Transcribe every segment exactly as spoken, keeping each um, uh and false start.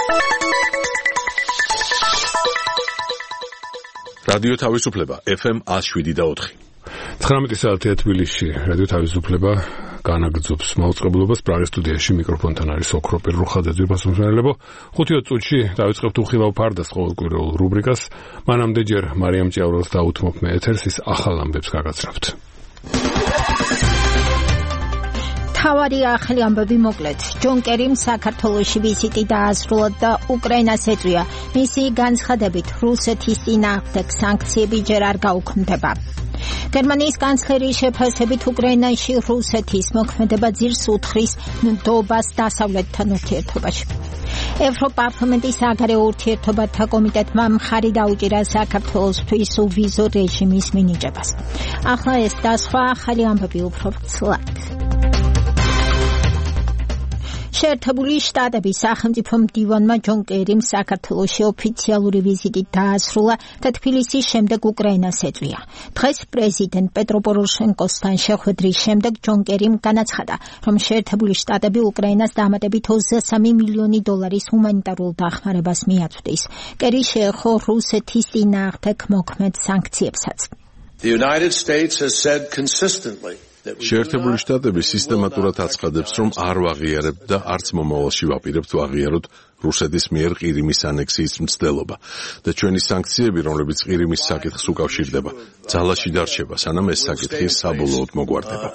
რადიო თავისუფლება ეფ ემ one oh seven და four. ცხრამეტი საათია თბილისში. რადიო თავისუფლება განაგრძობს მაუწყებლობას. პრაღის სტუდიაში მიკროფონთან არის ოქრო პირრუხაძე ფასმოსმენელებო. ხუთი წუთში დავიწყებთ უხილავ ფარდას ყოველკვირეულ რუბრიკას. მანამდე ჯერ მარიამ ჭიაურელს დაუთმობ მე ეთერს ის ახალ ამბებს გაგაცნობთ. თავარი ახალი ამბები მოკლედ. ჯონ კერიმ საქართველოში ვიზიტი დაასრულა და უკრაინას ეწვია. მისი განცხადებით რუსეთის წინააღმდეგ სანქციები ჯერ არ გაუქმდება. გერმანიის კანცლერის შეფასებით უკრაინაში რუსეთის მოქმედება ძირს უთხრის ნდობას დასავლეთთან ურთიერთობაში. ევროპარლამენტის საგარეო ურთიერთობათა კომიტეტმა მხარი დაუჭირა საქართველოსთვის უვიზო რეჟიმის მინიჭებას. ახლა ეს და სხვა ახალი ამბები უფრო ცლად. შეერთებული შტატების სახელმწიფო მდივანმა ჯონ კერიმ საქართველოში ოფიციალური ვიზიტით დაასრულა და თბილისის შემდეგ უკრაინას ეწვია. დღეს პრეზიდენტ პეტრო პოროშენკოსთან შეხვედრის შემდეგ ჯონ კერიმ განაცხადა, რომ შეერთებული შტატები უკრაინას დამატებით ოცდასამი მილიონი დოლარის ჰუმანიტარულ დახმარებას მიაწვდის. კერი შეეხო რუსეთის წინააღმდეგ მოქმედ სანქციებსაც. The United States has said consistently შეერთებული შტატები სისტემატურად აცხადებს, რომ არ ვაღიარებთ და არც მომავალში ვაპირებთ ვაღიაროთ რუსეთის მიერ ყირიმის ანექსიის მცდელობა და ჩვენი სანქციები, რომლებიც ყირიმის საკითხს უკავშირდება, ძალაში დარჩება, სანამ ეს საკითხი საბოლოოდ მოგვარდება.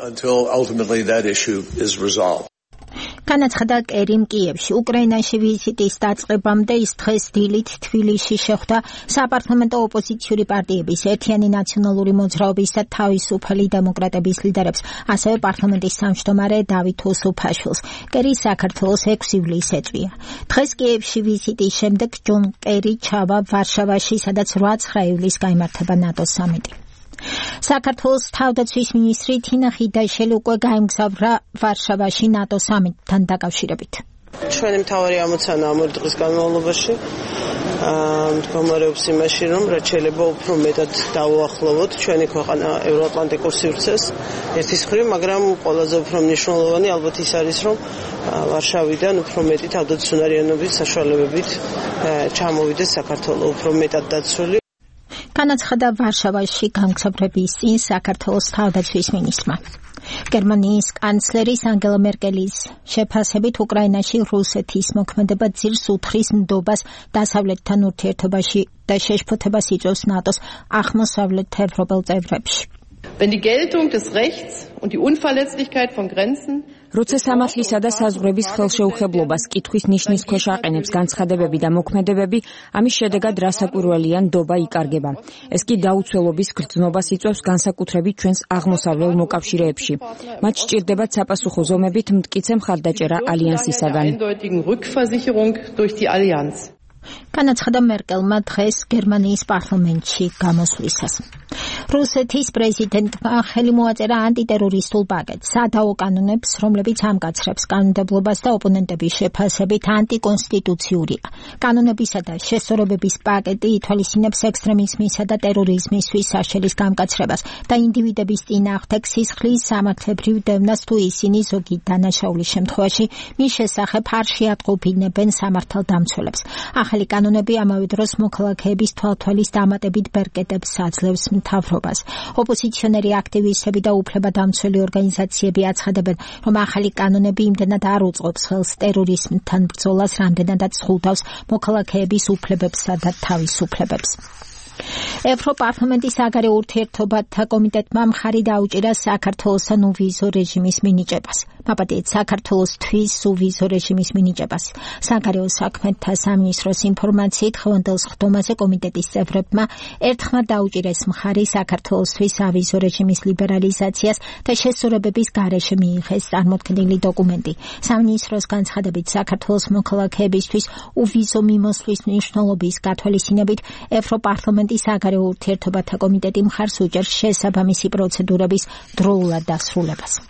განაცხადა კერიმ კიევში. უკრაინაში ვიზიტის დაწყებამდე ის დღეს დილით თბილისში შეხვდა საპარლამენტო ოპოზიციური პარტიების ერთიანი ნაციონალური მოძრაობის და თავისუფალი დემოკრატების ლიდერებს, ასევე პარლამენტის თავმჯდომარე დავით უსუფაშვილს. კერი საქართველოს ექვსი ივლისს ეწვია. დღეს კიევში ვიზიტის შემდეგ ჯონ კერი ჩავა ვარშავაში, სადაც რვა ივლისს გაიმართება ნატოს სამიტი. საქართველოს თავდაცვის მინისტრი თინა ხიდაშელი უკვე გაემგზავრა ვარშავაში ნატო სამიტთან დაკავშირებით. ჩვენი მთავარი ამოცანა ამ ორი დღის განმავლობაში მდგომარეობს იმაში, რომ რაც შეიძლება უფრო მეტად დავუახლოვოთ ჩვენი ქვეყანა ევროატლანტიკურ სივრცეს ერთის მხრივ, მაგრამ ყველაზე უფრო მნიშვნელოვანი ალბათ ის არის, რომ ვარშავიდან უფრო მეტი თავდაცვისუნარიანობის საშუალებებით ჩამოვიდეს საქართველო უფრო მეტად დაცული. განაცხადა ვარშავაში გამგზავრების წინ საქართველოს თავდაცვის მინისტრმა. გერმანიის კანცლერის ანგელა მერკელის შეფასებით უკრაინაში რუსეთის მოქმედება ძირს უთხრის ნდობას დასავლეთთან ურთიერთობაში და შეშფოთებას იწვევს ნატოს აღმოსავლეთ ევროპელ წევრებში. Wenn die Geltung des Rechts und die Unverletzlichkeit von Grenzen როცა სამართლისა და საზღვრების ხელშეუხებლობას კითხვის ნიშნის ქვეშ აყენებს განცხადებები და მოქმედებები, ამის შედეგად რასაკვირველია ნდობა იკარგება. ეს კი დაუცველობის გრძნობას იწვევს განსაკუთრებით ჩვენს აღმოსავლელ მოკავშირეებში. მათ სჭირდებათ საპასუხო ზომებით მტკიცე მხარდაჭერა ალიანსისაგან. განაცხადა მერკელმა დღეს გერმანიის პარლამენტში გამოსვლისას. რუსეთის პრეზიდენტმა ხელი მოაწერა ანტიტერორისტულ პაკეტს, სადაო კანონებს, რომლებიც ამკაცრებს კანონმდებლობას და ოპონენტების შეფასებით ანტიკონსტიტუციურია. კანონებისა და შესწორებების პაკეტი ითვალისწინებს ექსტრემიზმისა და ტერორიზმისთვის საშელის გამკაცრებას და ინდივიდების წინააღმდეგ სისხლის სამართლებრივ დევნას, თუ ისინი ზოგი დანაშაულის შემთხვევაში მის შესახებ არ შეატყობინებენ სამართალდამცველებს. ახალი კანონები ამავე დროს მოქალაქეების თვალთვალის დამატებით ბერკეტებს აძლევს მთავრობას. ოპოზიციონერი აქტივისტები და უფლებადამცველი ორგანიზაციები აცხადებენ, რომ ახალი კანონები იმდენად არ უწყობს ხელს ტერორიზმთან ბრძოლას, რამდენადაც სხულტავს მოქალაქეების უფლებებსა და თავისუფლებებს. ევროპარლამენტის საგარეო ურთიერთობათა კომიტეტმა მხარი დაუჭირა საქართველოსთან უვიზო რეჟიმის მინიჭებას. მაპატიეთ საქართველოსთვის უვიზო რეჟიმის მინიჭებას. საგარეო საქმეთა სამინისტროს ინფორმაციით ხელმძღვანელ სხდომაზე კომიტეტის წევრებმა ერთხმად დაუჭირეს მხარი საქართველოსთვის ავიზო რეჟიმის ლიბერალიზაციას და შესწორებების გარეშე მიიღეს წარმოქმნილი დოკუმენტი. სამინისტროს განცხადებით საქართველოს მოქალაქეებისთვის უვიზო მიმოსვლის მნიშვნელობის გათვალისწინებით ევროპარლამენტის საგარეო ურთიერთობათა კომიტეტი მხარს უჭერს შესაბამისი პროცედურების დროულად დასრულებას.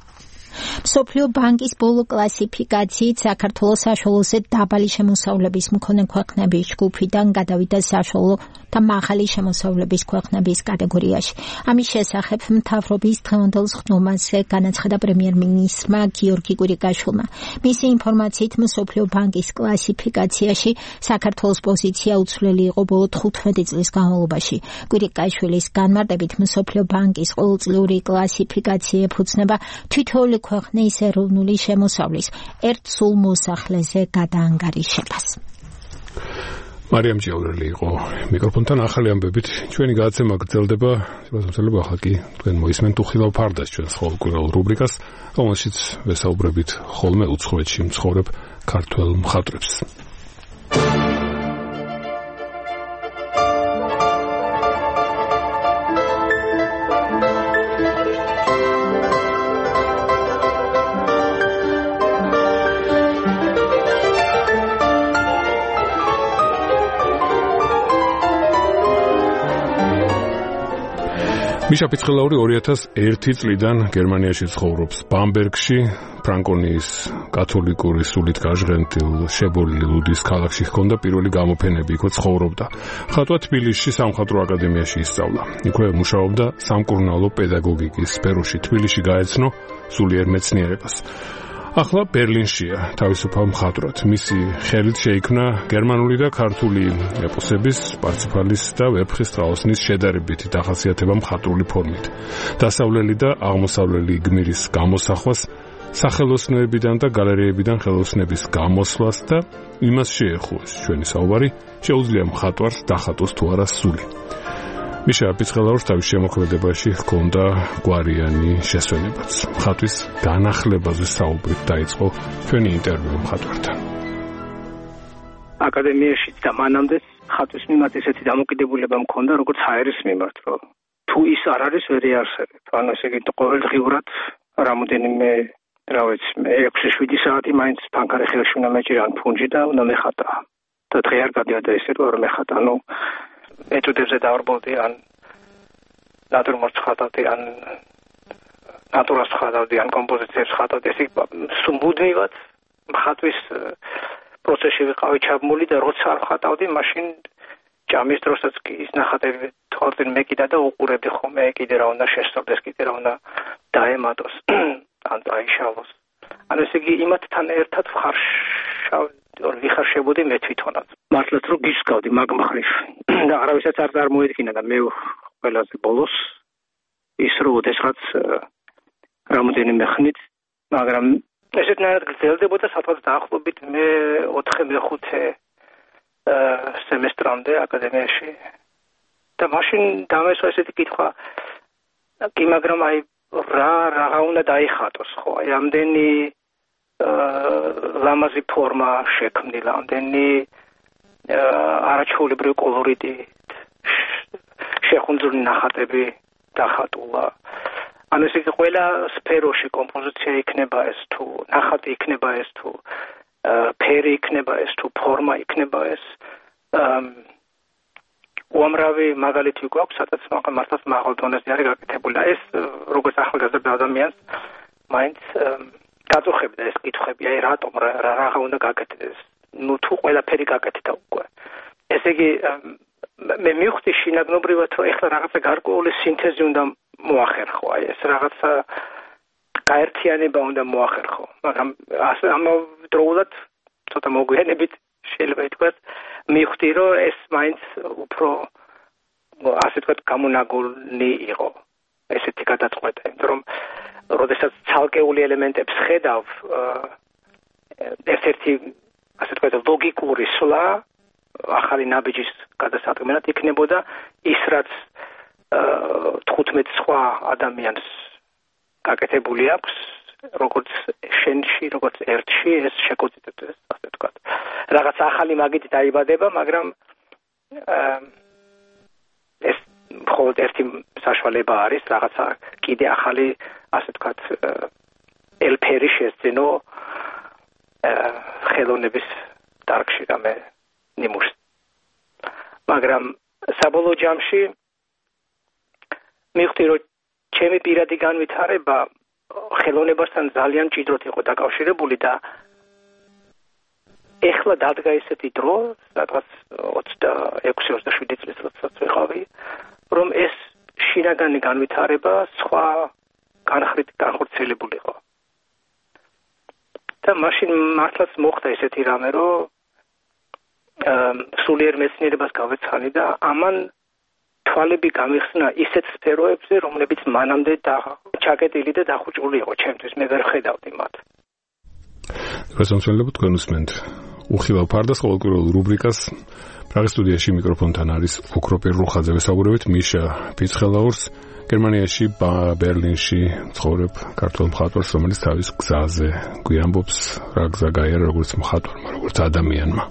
მსოფლიო ბანკის ბოლო კლასიფიკაციით საქართველოს საშუალოზე დაბალი შემოსავლების მქონე ქვეყნების ჯგუფიდან გადავიდა საშუალო და მაღალი შემოსავლების ქვეყნების კატეგორიაში. ამის შესახებ მთავრობის დღევანდელ ხდომაზე განაცხადა პრემიერ-მინისტრმა გიორგი კვირიკაშვილმა. მისი ინფორმაციით მსოფლიო ბანკის კლასიფიკაციაში საქართველოს პოზიცია უცვლელი იყო ბოლო თხუთმეტი წლის განმავლობაში. კვირიკაშვილის განმარტებით მსოფლიო ბანკის ყოველწლიური კლასიფიკაცია ეფუძნება თითოეული ქვეყნის ეროვნული შემოსავლის ერთ სულ მოსახლეზე გადაანგარიშებას. მარიამ ჭიაურელი იყო მიკროფონთან. ახალი ამბებით ჩვენი გადაცემა გრძელდება. შემიძლია ახლა კი თქვენ მოისმენთ უხილავ ფარდას ჩვენს ყოველკვირეულ რუბრიკას, რომელშიც ვესაუბრებით ხოლმე უცხოეთში მცხოვრებ ქართველ მხატვრებს. მიშა ფიცხელაური ორი ათას ერთი წლიდან გერმანიაში ცხოვრობს. ბამბერგში, ფრანკონიის კათოლიკური სულით გაჟღენთილ შებოლილი ლუდის ქალაქში ჰქონდა პირველი გამოფენები, იქვე ცხოვრობდა. ხატვა თბილისში სამხატვრო აკადემიაში ისწავლა. იქვე მუშაობდა სამკურნალო პედაგოგიკის სფეროში. თბილისში გაეცნო სულიერ მეცნიერებას. ახლა ბერლინშია თავისუფალ მხატვრად. მისი ხელით შეიქმნა გერმანული და ქართული ეპოსების, პარციფალის და ვერფხის strauss-ნის შედარებითი დახასიათება მხატვრული ფორმით. დასავლელი და აღმოსავლელი გმირის გამოსახვას, სახელოსნოებიდან და გალერეებიდან ხელოსნების გამოსვლას და იმას შეეხოს ჩვენი საუბარი, შეუძლია მხატვარს დახატოს თუ არა სული. მიშა ფიცხელაურს თავის შემოქმედებაში ჰქონდა გვარიანი შესვენებაც. მხატვის განახლებაზე საუბრით დაიწყო ჩვენი ინტერვიუ მხატვართან. აკადემიაში და მანამდე მხატვის მიმართ ესეთი დამოკიდებულება მქონდა, როგორც ჰაერის მიმართ, რომ თუ ის არ არის, ვერ იარსებებ. ანუ ესე იგი ყოველდღიურად რამოდენიმე, რა ვიცი, ექვსი შვიდი საათი მაინც ფანქარი ხელში უნდა მეჭირა ან ფუნჯი და უნდა მეხატა. და დღე არ გადიოდა ესე რომ მეხატა. ანუ ეტუდებზე დავარბოვდი, ან ნატურმორტს ხატავდი, ან ნატურას ხატავდი, ან კომპოზიციებს ხატავდი. ესე მუდმივად მხატვის პროცესში ვიყავი ჩაბმული და როცა არ ხატავდი, მაშინ ჭამის დროსაც კი ის ნახატები თვალწინ მეკიდა და უყურებდი ხოლმე, კიდე რა უნდა შესწორდეს, კიდე რა უნდა დაემატოს, ან დაიშალოს. ანუ ესე იგი იმათთან ერთად ვხარშავ ვიხარშებოდი მე თვითონაც. მართლაც რომ გისკავდი მაგ მხრივ და არავისაც არ წარმოედგინა და მე ყველაზე ბოლოს ის რომ ოდესღაც რამოდენიმე ხნით, მაგრამ ესეთნაირად გრძელდებოდა სადღაც დაახლოებით მე ოთხი მეხუთე სემესტრამდე აკადემიაში და მაშინ დამესვა ესეთი კითხვა, კი მაგრამ აი რა რა უნდა დაიხატოს, ხო? აი ამდენი ლამაზი ფორმა შექმნილა, ამდენი არაჩვეულებრივი კოლორიტი, შეხუნძური ნახატები დახატულა. ანუ ესე იგი ყველა სფეროში კომპოზიცია იქნება ეს თუ ნახატი იქნება ეს თუ ფერი იქნება ეს თუ ფორმა იქნება ეს. უამრავი მაგალითი გვაქვს, სადაც მართლაც მაღალ დონეზე არის გაკეთებული. ეს როგორც ახალგაზრდა ადამიანს მაინც გაწუხებდა ეს კითხვები, აი რატომ რა რა უნდა გაკეთდეს? ნუ თუ ყველაფერი გაკეთდა უკვე. ესე იგი მე მივხვდი შინაგნობრივად, რომ ეხლა რაღაცა გარკვეული სინთეზი უნდა მოახერხო, აი ეს რაღაცა გაერთიანება უნდა მოახერხო. მაგრამ ამავდროულად ცოტა მოგვიანებით შეიძლება ითქვას, მივხვდი, რომ ეს მაინც უფრო ასე ვთქვათ გამონაგოლნი იყო ესეთი გადაწყვეტა, იმიტომ რომ როდესაც ცალკეული ელემენტებს ხედავ, ერთ-ერთი ასე ვთქვათ ლოგიკური სვლა ახალი ნაბიჯის გადასატყმელად იქნებოდა ის, რაც თხუთმეტ სხვა ადამიანს გაკეთებული აქვს, როგორც შენში, როგორც ერთში, ეს შეკოწიტებს, ასე ვთქვათ. რაღაც ახალი მაგით დაიბადება, მაგრამ ეს მხოლოდ ერთი საშუალება არის, რაღაცა კიდე ახალი, ასე ვთქვათ, ელფერი შესძენო ხელოვნების დარგში რამე ნიმუშს. მაგრამ საბოლოო ჯამში მივხვდი, რომ ჩემი პირადი განვითარება ხელოვნებასთან ძალიან მჭიდროდ იყო დაკავშირებული და ეხლა დადგა ესეთი დრო, სადღაც ოცდაექვსი ოცდაშვიდი წლის როდესაც ვიყავი, რომ ეს შინაგანი განვითარება სხვა განხრით განხორციელებულიყო. და მაშინ მართლაც მოხდა ესეთი რამე, რომ სულიერ მეცნიერებას გავეცხანი და ამან თვალები გამიხსნა ისეთ სფეროებზე, რომლებიც მანამდე ჩაკეტილი და დახუჭული იყო ჩემთვის, მე ვერ ხედავდი მათ. გასამწვენებლად თქვენ უსმენთ უხილავ ფარდას ყოველკვირეულ რუბრიკას. პრაღის სტუდიაში მიკროფონთან არის ოქროპირ რუხაძე, ვესაუბრებით მიშა ფიცხელაურს, გერმანიაში ბერლინში ცხოვრებ ქართველ მხატვარს, რომელიც თავის გზაზე გვიამბობს რა გზა გაიარა როგორც მხატვარმა, როგორც ადამიანმა.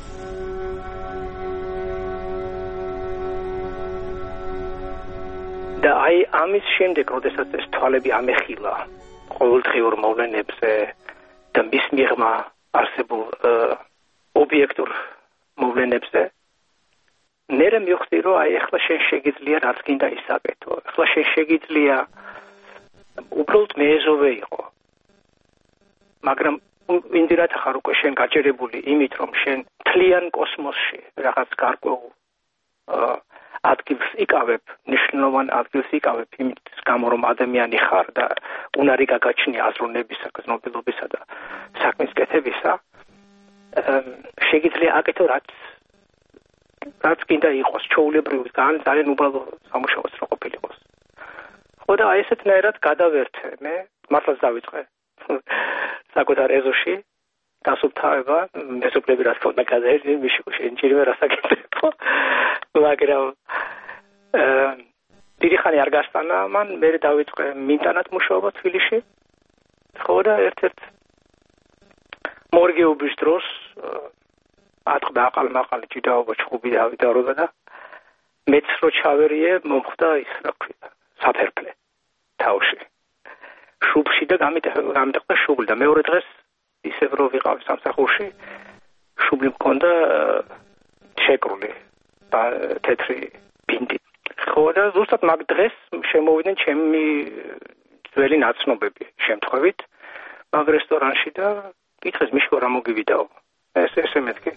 და აი ამის შემდეგ, როდესაც ეს თვალები ამეხილა ყოველდღიურ მოვლენებზე და მის მიღმა არსებულ ობიექტურ მოვლენებზე, მერე მივხვდი, რომ აი ახლა შენ შეგიძლია რაც გინდა ისაკეთო. ახლა შენ შეგიძლია უბრალოდ მეეზოვე იყო. მაგრამ ინდირათ ხარ უკვე შენ გაჯერებული იმით, რომ შენ თლიან კოსმოსში რაღაც გარკვეულ ადგილს იკავებ, ნიშნულოვან ადგილს იკავებ იმით გამო, რომ ადამიანი ხარ და უნარი გაგაჩნია აზროვნებისა, გზნობილობისა და საქმის კეთებისა, შეგიძლია აკეთო რაც რაც კიდე იყოს, ჩაულებრივი, ძალიან უბრალო სამუშაოც რა ყოფილიყოს. ხო და აი ესეთნაირად გადავერთე მე, მართლაც დავიწყე საკუთარ ეზოში დასუფთავება, მეზობლები რა თქმა უნდა გადაერდნენ, მიშო შენ ჯერმე რასაკეთებო. მაგრამ დიდი ხანი არ გასტანა მან, მე დავიწყე მინტანად მუშაობა თბილისში. ხო და ერთ-ერთ მორგეობის დროს ატყდა აყალ-მაყალი ჭიდაობა ჩხუბი დავიდარობა და მეც რო ჩავერიე მომხდა ის რა ქვია საფერფლე თავში შუბში და გამიტეხა შუბლი და მეორე დღეს ისევ რო ვიყავ სამსახურში შუბლი მქონდა შეკრული და თეთრი ბინდი. ხო და ზუსტად მაგ დღეს შემოვიდნენ ჩემი ძველი ნაცნობები შემთხვევით მაგ რესტორანში და კითხეს მიშო რა მოგივიდაო. ეს ესე მეთქი.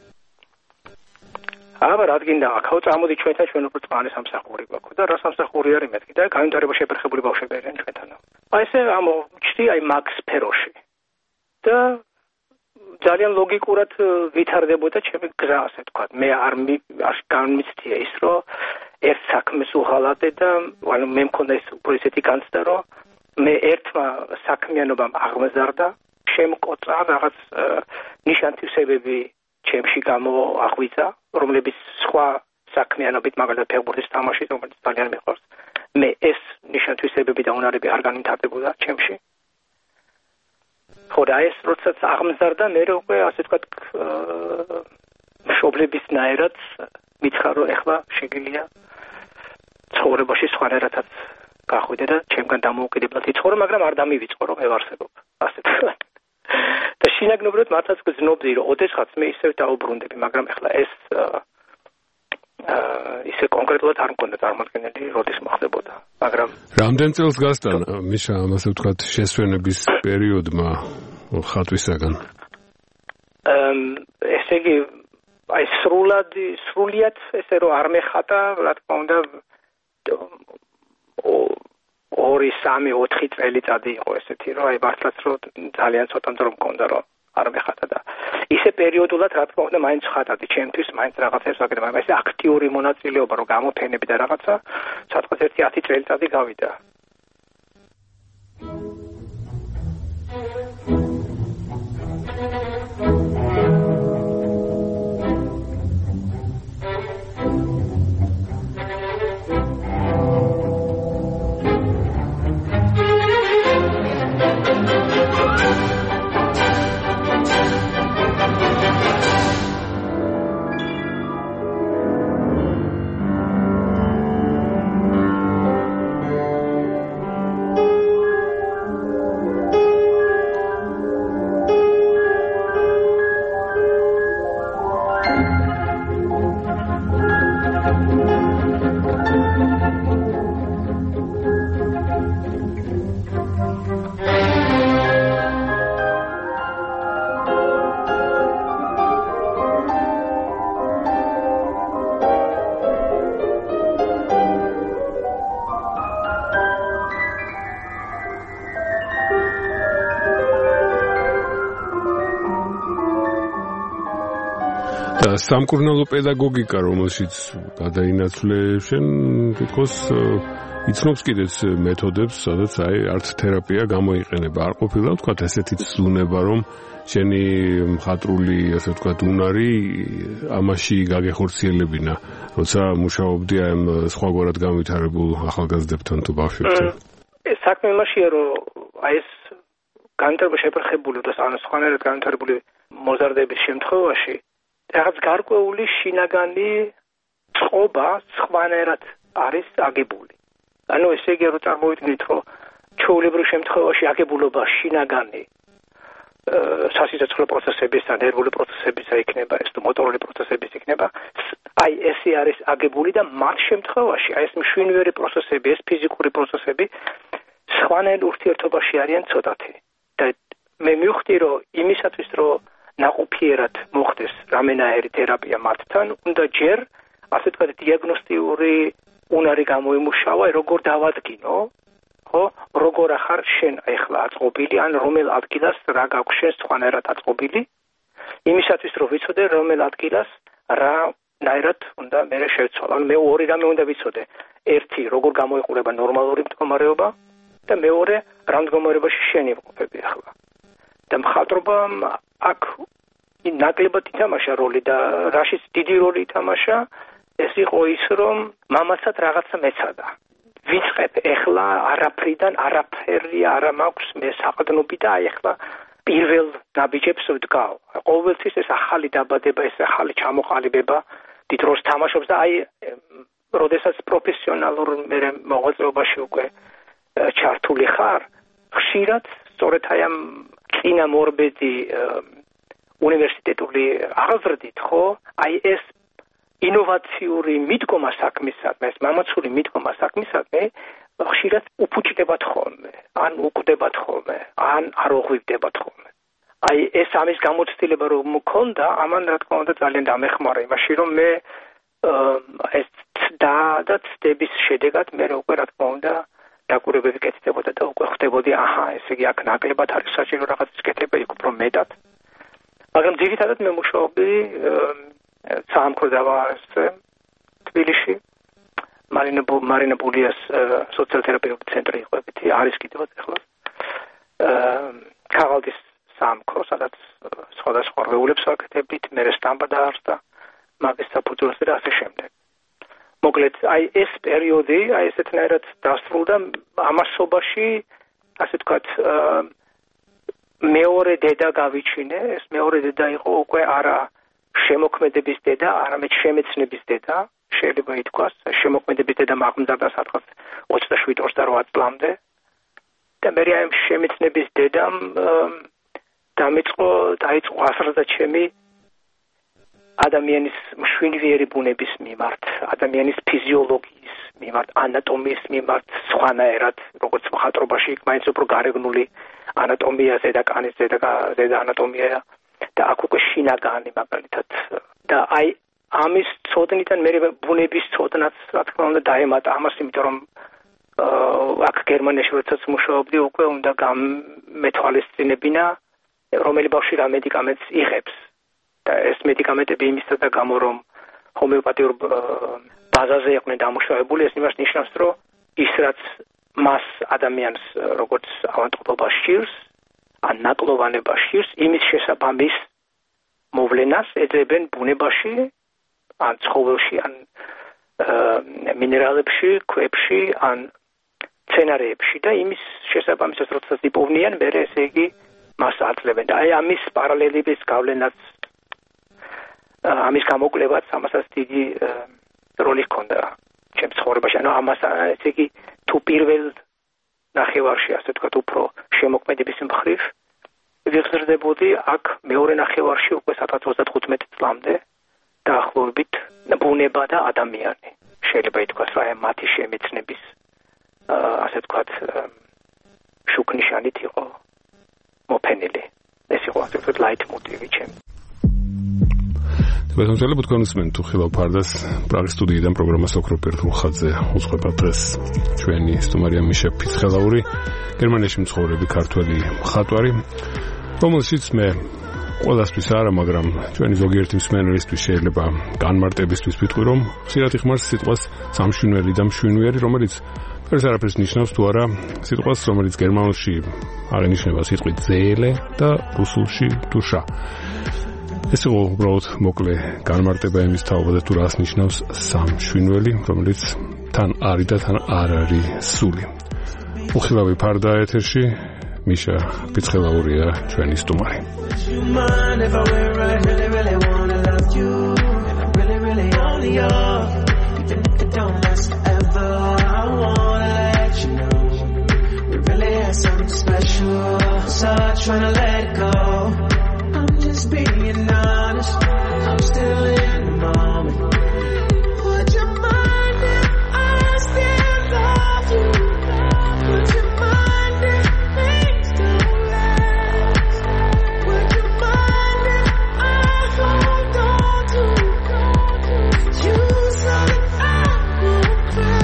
აბა რადგინდა აქაო წამოდი ჩვენთან, ჩვენ უფრო წყალი სამსახური გვაქვს და რა სამსახური არის მეთქი და განვითარება შეფერხებული ბავშვები არიან ჩვენთან. აი ესე ამოჩდი აი მაგ სფეროში და ძალიან ლოგიკურად ვითარდებოდა ჩემი გზა, ასე თქვა. მე არ არ განმიცდია ის, რომ ერთ საქმეს უღალატე და ანუ მე მქონდა ის უფრო ისეთი განცდა, რომ მე ერთმა საქმიანობამ აღმზარდა, შემკოწა რაღაც ნიშანთვისებები ჩემში გამოაღვიძა, რომლებიც სხვა საქმიანობით, მაგალითად ფეხბურთის თამაში, რომელიც ძალიან მიყვარს. მე ეს ნიშანთვისებები და უნარები არ განვითარდებოდა ჩემში. ხო და ეს როდესაც აღმზარდა, მე უკვე ასე ვთქვათ მშობლებისნაირად მითხრა, რომ ეხლა შეგიძლია ცხოვრებაში სხვანაირადაც გახვიდე და ჩემგან დამოუკიდებლად იცხოვრო, მაგრამ არ დამივიწყო, რომ მე ვარსებობ. ასე ვთქვათ. და შინაგნობრივად მართლაც გძნობდი, რომ ოდესღაც მე ისევ დაუბრუნდები, მაგრამ ეხლა ეს ისე კონკრეტულად არ მქონდა წარმოქმნილი, როდის მოხდებოდა. მაგრამ რამდენ წელს გასტანა მიშა ამასე ვთქვათ შესვენების პერიოდმა ხატვისაგან? ესე იგი აი სრულად სრულიად ესე რომ არ მეხატა, რა თქმა უნდა ორი, სამი, ოთხი წელიწადი იყო ესეთი, რომ აი მართლაც რომ ძალიან ცოტა დრო მქონდა, რომ არ მეხატა და ისე პერიოდულად რა თქმა უნდა მაინც ხატავდი ჩემთვის, მაინც რაღაცებს ვაკეთებ, მაგრამ ესე აქტიური მონაწილეობა რომ გამოფენები და რაღაცა, სადღაც ერთი ათი წელიწადი გავიდა. და სამკურნალო პედაგოგიკა, რომელშიც გადაინაცვლე შენ, თითქოს იცნობს კიდეც მეთოდებს, სადაც აი არტ თერაპია გამოიყენება. არ ყოფილა თქვა ესეთი ცდუნება, რომ შენი მხატვრული, ასე ვთქვათ, უნარი ამაში გაგეხორციელებინა, როცა მუშაობდი ამ სხვაგვარად განვითარებულ ახალგაზრდებთან თუ ბავშვებთან. ეს საქმე იმაშია, რომ აი ეს განვითარება შეფერხებული და სხვანაირად განვითარებული მოზარდების შემთხვევაში რაღაც გარკვეული შინაგანი წყობა სხვანაირად არის აგებული. ანუ ესე იგი რომ წარმოვიდგინეთ, რომ ჩვეულებრივ შემთხვევაში აგებულობა შინაგანი სასიცოცხლო პროცესების და ნერვული პროცესების იქნება, ეს თუ მოტორული პროცესების იქნება, აი ესე არის აგებული და მათ შემთხვევაში აი ეს მშვენიერი პროცესები, ეს ფიზიკური პროცესები სხვანაირ ურთიერთობაში არიან ცოტათი. და მე მივხვდი, რომ იმისათვის, რომ ნაყოფიერად მოხდეს რამენაირი თერაპია მათთან, უნდა ჯერ ასე ვთქვათ დიაგნოსტიკური უნარი გამოიმუშავა, როგორ დავადგინო, ხო, როგორ ახარ შენ ახლა აწყობილი, ან რომელ ადგილას რა გაქვს შენ სხვანაირად აწყობილი, იმისათვის რომ ვიცოდე რომელ ადგილას რა ნაირად უნდა მე შევცვალო. ან მე ორი რამე უნდა ვიცოდე. ერთი, როგორ გამოიყურება ნორმალური მდგომარეობა და მეორე, რა მდგომარეობაში შენ იმყოფები ახლა. და მხატვრობამ აქ ნაკლებად ითამაშა როლი და რაშიც დიდი როლი ითამაშა ეს იყო ის, რომ მამაცად რაღაცა მეცადა. ვიწყებ ეხლა არაფრიდან არაფერი არ მაქვს მე საყდნობი და აი ეხლა პირველ ნაბიჯებს ვდგავ. ყოველთვის ეს ახალი დაბადება, ეს ახალი ჩამოყალიბება დიდ როლს თამაშობს და აი როდესაც პროფესიონალურ მე მოღვაწეობაში უკვე ჩართული ხარ, ხშირად სწორედ აი ამ წინა მორბედი უნივერსიტეტული აღზრდით, ხო? აი ეს ინოვაციური მიდგომა საქმისადმი, ეს მამაცური მიდგომა საქმისადმი ხშირად უფუჭდებათ ხოლმე, ან უკვდებათ ხოლმე, ან არ ოღვივდებათ ხოლმე. აი ეს ამის გამოცდილება რომ მქონდა, ამან რა თქმა უნდა ძალიან დამეხმარა იმაში, რომ მე ეს და და ცდების შედეგად მე უკვე რა თქმა უნდა დაკვირვებები კეთდებოდა და უკვე ხვდებოდი, აჰა, ესე იგი აქ ნაკლებად არის საჭირო რაღაცის კეთება, იქ უფრო მეტად. მაგრამ ძირითადად მე მუშაობდი საამქრო დავაარსე თბილისში. მარინა მარინა ბულიას სოციალთერაპიული ცენტრი იყვებითი, არის კიდევ ახლა. ქაღალდის საამქრო, სადაც სხვადასხვა როლებს ვაკეთებთ, მე სტამბა დაარსდა, მაგის საფუძველზე და ასე შემდეგ. მოკლედ, აი ეს პერიოდი, აი ესეთნაირად დასრულდა ამასობაში, ასე ვთქვათ, მეორე დედა გავიჩინე, ეს მეორე დედა იყო უკვე არა შემოქმედების დედა, არამედ შემეცნების დედა, შეიძლება ითქვას, შემოქმედების დედა მაგმზარდა სადღაც ოცდაშვიდ ოცდაოთხ წლამდე. და მე აი შემეცნების დედამ დამიწყო, დაიწყო აზრდა ჩემი ადამიანის მშვენიერი ბუნების მიმართ, ადამიანის ფიზიოლოგიის მიმართ, ანატომიის მიმართ, სხვანაირად, როგორც მხატვრობაში იქ მაინც უფრო გარეგნული ანატომია, ზედა კანის ზედა ზედა ანატომია და აქ უკვე შინაგანი მაგალითად. და აი ამის ცოდნიდან მე ბუნების ცოდნაც რა თქმა უნდა დაემატა ამას, იმიტომ რომ აქ გერმანიაში როდესაც მუშაობდი, უკვე უნდა გამეთვალისწინებინა, რომელი ბავშვი რა მედიკამენტს იღებს. და ეს მედიკამენტები იმისათა გამო, რომ ჰომეოპათიურ ბაზაზე იყვნენ დამუშავებული, ეს იმას ნიშნავს, რომ ის რაც მას ადამიანს როგორც ავადმყოფობა სჭირს, ან ნაკლოვანება სჭირს, იმის შესაბამის მოვლენას ეძებენ ბუნებაში, ან ცხოველში, ან მინერალებში, ქვებში, ან მცენარეებში და იმის შესაბამისად როდესაც იპოვნიან, მე ესე იგი მას აძლევენ. და აი ამის პარალელების გავლენაც, ამის გამოკვლევაც ამასაც დიდი როლი ჰქონდა ჩემს ცხოვრებაში. ანუ ამას ესე იგი თუ პირველ ნახევარში, ასე ვთქვათ, უფრო შემოქმედების მხრივ ვიღწრდებოდი, აქ მეორე ნახევარში უკვე სადღაც ოცდათხუთმეტ წლამდე დაახლოებით ბუნება და ადამიანი. შეიძლება ითქვას, რა მათი შემეცნების ასე ვთქვათ შუქნიშანით იყო მოფენილი. ეს იყო ასე ვთქვათ ლაიტმოტივი ჩემი. ბატონო, თქვენ უსმენთ ხილავ ფარდას პრაღის სტუდიიდან პროგრამას ოქროპირ რუხაძე უძღვება დღეს ჩვენი სტუმარია მიშა ფიცხელაური, გერმანიაში მცხოვრები ქართველი მხატვარი, რომელშიც მე ყველასთვის არა, მაგრამ ჩვენი ზოგიერთი მსმენელისთვის შეიძლება განმარტებისთვის ვიტყვი, რომ ხშირად იხმარს სიტყვას სამშვინველი და მშვინვიერი, რომელიც ეს არაფერს ნიშნავს თუ არა სიტყვას, რომელიც გერმანულში აღინიშნება სიტყვით ზეელე და რუსულში დუშა. ეს იყო უბრალოდ მოკლე განმარტება იმის თაობაზე თუ რას ნიშნავს სამშვინველი, რომელიც თან არის და თან არ არის სული. უხილავი ფარდა ეთერში, მიშა პიცხელაურია ჩვენი სტუმარი. Something special, so I'm trying to let it go. I'm just being honest, I'm still in the moment. Would you mind if I still love you? Would you mind if things don't last? Would you mind if I hold on to you so that I won't cry?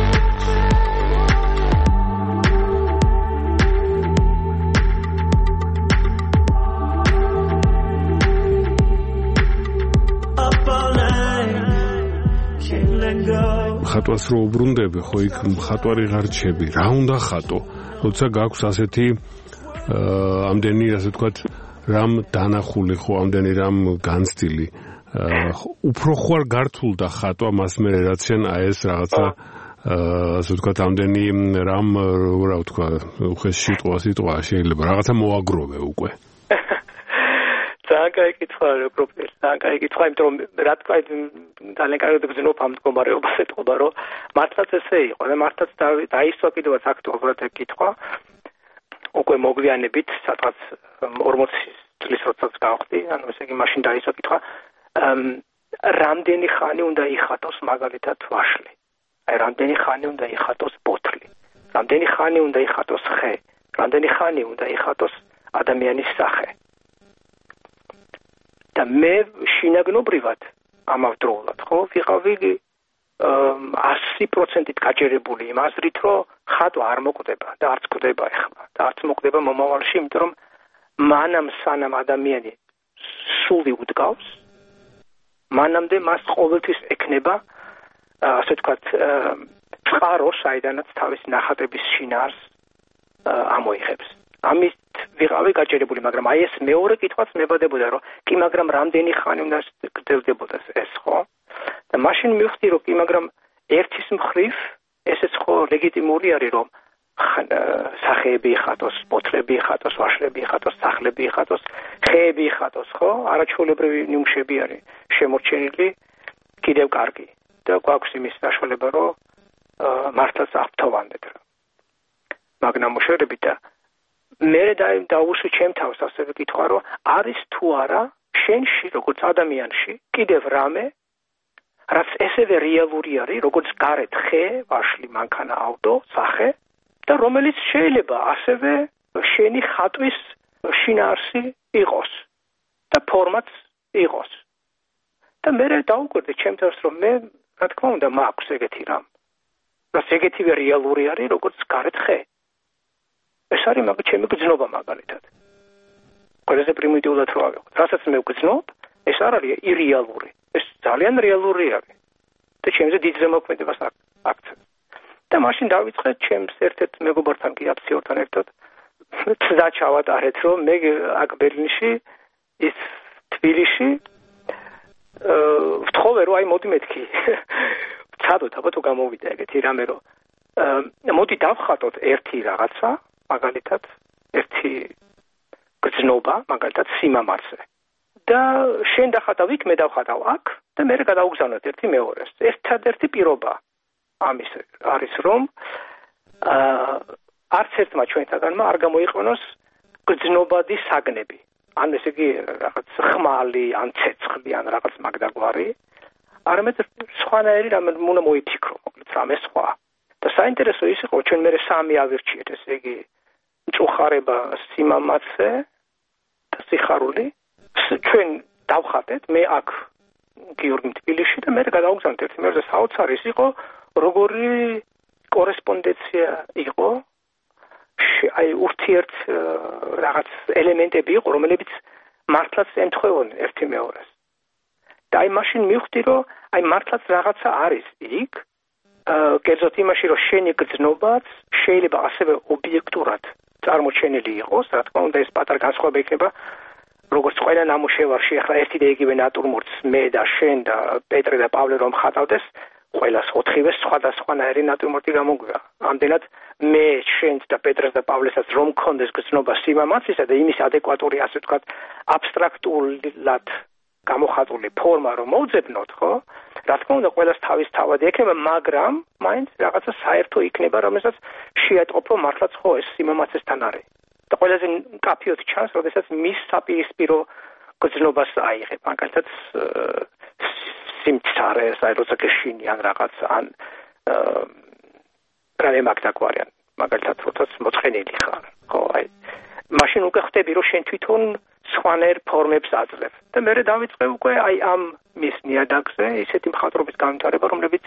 ხატვას რო უბრუნდები, ხო იქ მხატვარი ღარჩები, რა უნდა ხატო? როცა გაქვს ასეთი ამდენი, ასე ვთქვათ, რამ დანახული, ხო, ამდენი რამ განცდილი, უფრო ხوار გართულდა ხატვა მას მე რაც შენ აი ეს რაღაცა ასე ვთქვათ, ამდენი რამ რა ვთქვა, უხეში სიტყვა სიტყვა შეიძლება რაღაცა მოაგროვე უკვე. ძალიან კითხვა პროფესორ, ძალიან კაი კითხვა, იმიტომ რომ რა თქვა ძალიან კარგად გძნობ ამ მდგომარეობას ეთქობა, რომ მართლაც ესე იყო და მართლაც დაისვა კიდევაც აქტუალურად ეგ კითხვა. უკვე მოგვიანებით, სადღაც ორმოცი წლის როდესაც გავხდი, ანუ ესე იგი მაშინ დაისვა კითხვა, რამდენი ხანი უნდა იხატოს მაგალითად ვაშლი. აი რამდენი ხანი უნდა იხატოს ბოთლი. რამდენი ხანი უნდა იხატოს ხე. რამდენი ხანი უნდა იხატოს ადამიანის სახე. და მე შინაგნობრივად ამავდროულად ხო ვიყავი ასი პროცენტით გაჯერებული იმ აზრით, რომ ხატვა არ მოკვდება და არც კვდება ახლა და არც მოკვდება მომავალში, იმიტომ რომ მანამ სანამ ადამიანი სული უდგავს, მანამდე მას ყოველთვის ექნება ასე ვთქვათ წყარო, საიდანაც თავის ნახატების შინაარს ამოიღებს. ამით ვიყავი გაჯერებული, მაგრამ აი ეს მეორე კითხვაც მებადებოდა, რომ კი, მაგრამ რამდენი ხანი უნდა გრძელდებოდეს ეს, ხო? და მაშინ მივხვდი, რომ კი, მაგრამ ერთის მხრივ ესეც ხო ლეგიტიმური არის, რომ სახეები იხატოს, ბოთლები იხატოს, ვაშლები იხატოს, სახლები იხატოს, ხეები იხატოს, ხო? არაჩვეულებრივი ნიმუშები არის შემორჩენილი, კიდევ კარგი. და გვაქვს იმის საშუალება, რომ მართლაც აღფრთოვანდეთ რა. მაგრამ მოშორებით და მე დაუსვი ჩემ თავს ასევე კითხვა, რომ არის თუ არა შენში, როგორც ადამიანში, კიდევ რამე, რაც ესევე რეალური არის, როგორც გარეთ ხე, ვაშლი, მანქანა, ავტო, სახე, და რომელიც შეიძლება ასევე შენი ხატვის შინაარსი იყოს და ფორმაც იყოს. და მე დაუკვირდი ჩემ თავს, რომ მე, რა თქმა უნდა, მაქვს ეგეთი რამ. რაც ეგეთივე რეალური არის, როგორც გარეთ ხე. ეს არის მაგ ჩემი გრძნობა მაგალითად. ყველაზე პრიმიტიულად რო ავიღოთ. რასაც მე ვგრძნობ, ეს არ არის ირეალური. ეს ძალიან რეალური არის. და ჩემზე დიდ ზემოქმედებას აქცევს. და მაშინ დავიწყე ჩემს ერთ-ერთ მეგობართან კი აფსიორთან ერთად ცდა ჩავატარეთ, რომ მე აქ ბერლინში, ის თბილისში ვთხოვე, რომ აი მოდი მეთქი. ვცადოთ, აბა თუ გამოვიდა ეგეთი რამე, რომ მოდი დავხატოთ ერთი რაღაცა, მაგალითად ერთი გრძნობა, მაგალითად სიმამაცე. და შენ დახატავ იქ, მე დავხატავ აქ და მე გადავგზავნოთ ერთი მეორეს. ერთადერთი პირობა ამის არის, რომ არც ერთმა ჩვენთაგანმა არ გამოიყენოს გრძნობადი საგნები. ან ესე იგი რაღაც ხმალი, ან ცეცხლი, ან რაღაც მაგდაგვარი. არამედ სხვანაირი რამე უნდა მოიფიქრო, მოკლედ რამე სხვა. და საინტერესო ის იყო, ჩვენ მე სამი ავირჩიეთ, ესე იგი მწუხარება, სიმამაცე და სიხარული. ჩვენ დავხატეთ, მე აქ გიორგი თბილისში და მე გადავგზავნეთ ერთი მეორზე. საოცარი ის იყო, როგორი კორესპონდენცია იყო, აი ურთიერთ რაღაც ელემენტები იყო, რომლებიც მართლაც ემთხვეონ ერთი მეორეს. და აი მაშინ მივხვდი, რომ აი მართლაც რაღაცა არის იქ, კერძოდ იმაში, რომ შენი გრძნობაც შეიძლება ასევე ობიექტურად წარმოჩენილი იყოს, რა თქმა უნდა ეს პატარა განსხვავება იქნება, როგორც ყველა ნამუშევარში, ახლა ერთი და იგივე ნატურმორტს მე და შენ და პეტრე და პავლე რომ ხატავდეს, ყველას ოთხივე სხვადასხვანაირი ნატურმორტი გამოგვია. ამდენად მე შენს და პეტრეს და პავლესაც რომ მქონდეს გრძნობა სიმამაცისა და იმის ადეკვატური, ასე ვთქვათ, აბსტრაქტულად გამოხატული ფორმა რომ მოვძებნოთ, ხო? რა თქმა უნდა, ყველას თავის თავად ექნება, მაგრამ მაინც რაღაცა საერთო იქნება, რომელსაც შეატყობ, რომ მართლაც ხო ეს სიმამაცესთან არის. და ყველაზე მკაფიოდ ჩანს, როდესაც მის საპირისპირო გრძნობას აიღებ, მაგალითად სიმცარეს, აი როცა გეშინიან რაღაც ან რამე მაგდაგვარიან, მაგალითად როდესაც მოწყენილი ხარ, ხო, აი მაშინ უკვე ხვდები, რომ შენ თვითონ სხვანაირ ფორმებს აძლევ. და მე დავიწყე უკვე აი ამ მის ნიადაგზე ისეთი მხატვრობის განვითარება, რომლებიც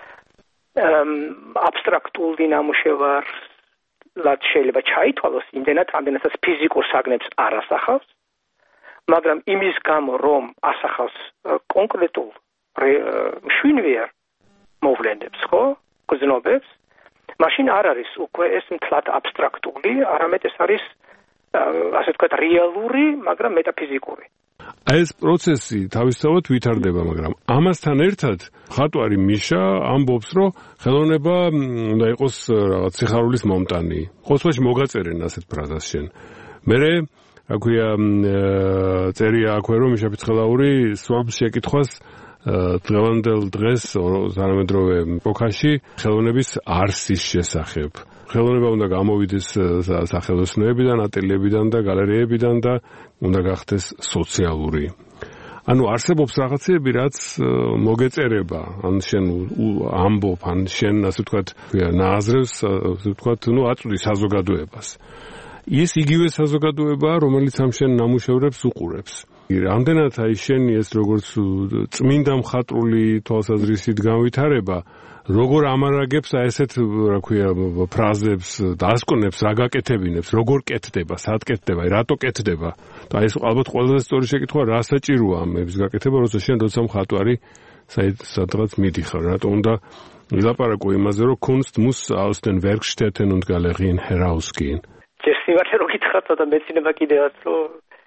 აბსტრაქტულ ნამუშევარად შეიძლება ჩაითვალოს, იმდენად, ამდენადაც ფიზიკურ საგნებს არ ასახავს, მაგრამ იმის გამო, რომ ასახავს კონკრეტულ მშვენიერ მოვლენებს, ხო, გრძნობებს, მაშინ არ არის უკვე ეს მთლად აბსტრაქტული, არამედ ეს არის ასე ვთქვათ, რეალური, მაგრამ მეტაფიზიკური. აი ეს პროცესი თავისთავად ვითარდება, მაგრამ ამასთან ერთად მხატვარი მიშა ამბობს, რომ ხელოვნება უნდა იყოს რაღაც სიხარულის მომტანი. խոսვაში მოგაწერენ ასეთ ფრაზას შენ. მერე, რა ქვია, წერია აქვე, რომ მიშა ფიცხელაური სვამს შეკითხვას დღევანდელ დღეს თანამედროვე ეპოქაში ხელოვნების არსის შესახებ. ხელოვნება უნდა გამოვიდეს სახელოსნოებიდან, ატელიებიდან და გალერეებიდან და უნდა გახდეს სოციალური. ანუ არსებობს რაღაცები, რაც მოგეწერება, ან შენ ამბობ, ან შენ ასე ვთქვათ, ნააზრევს, ასე ვთქვათ, ნუ აწვდი საზოგადოებას. ის იგივე საზოგადოებაა, რომელიც ამ შენ ნამუშევრებს უყურებს. ამდენად აი შენი ეს როგორც წმინდა მხატვრული თვალსაზრისით განვითარება, როგორ ამარაგებს აი ესეთ, რა ქვია, ფრაზებს, დასკვნებს, რა გაკეთებინებს, როგორ კეთდება, სად კეთდება, რატო კეთდება. და ეს ალბათ ყველაზე სწორი შეკითხვა, რა საჭიროა ამების გაკეთება, როცა შენ როცა მხატვარი სადღაც მიდიხარ, რატო უნდა ვილაპარაკო იმაზე, რომ Kunst muss aus den Werkstätten und Galerien herausgehen. ჯერ რო გითხრათ და მეცნიერება კიდევაც რომ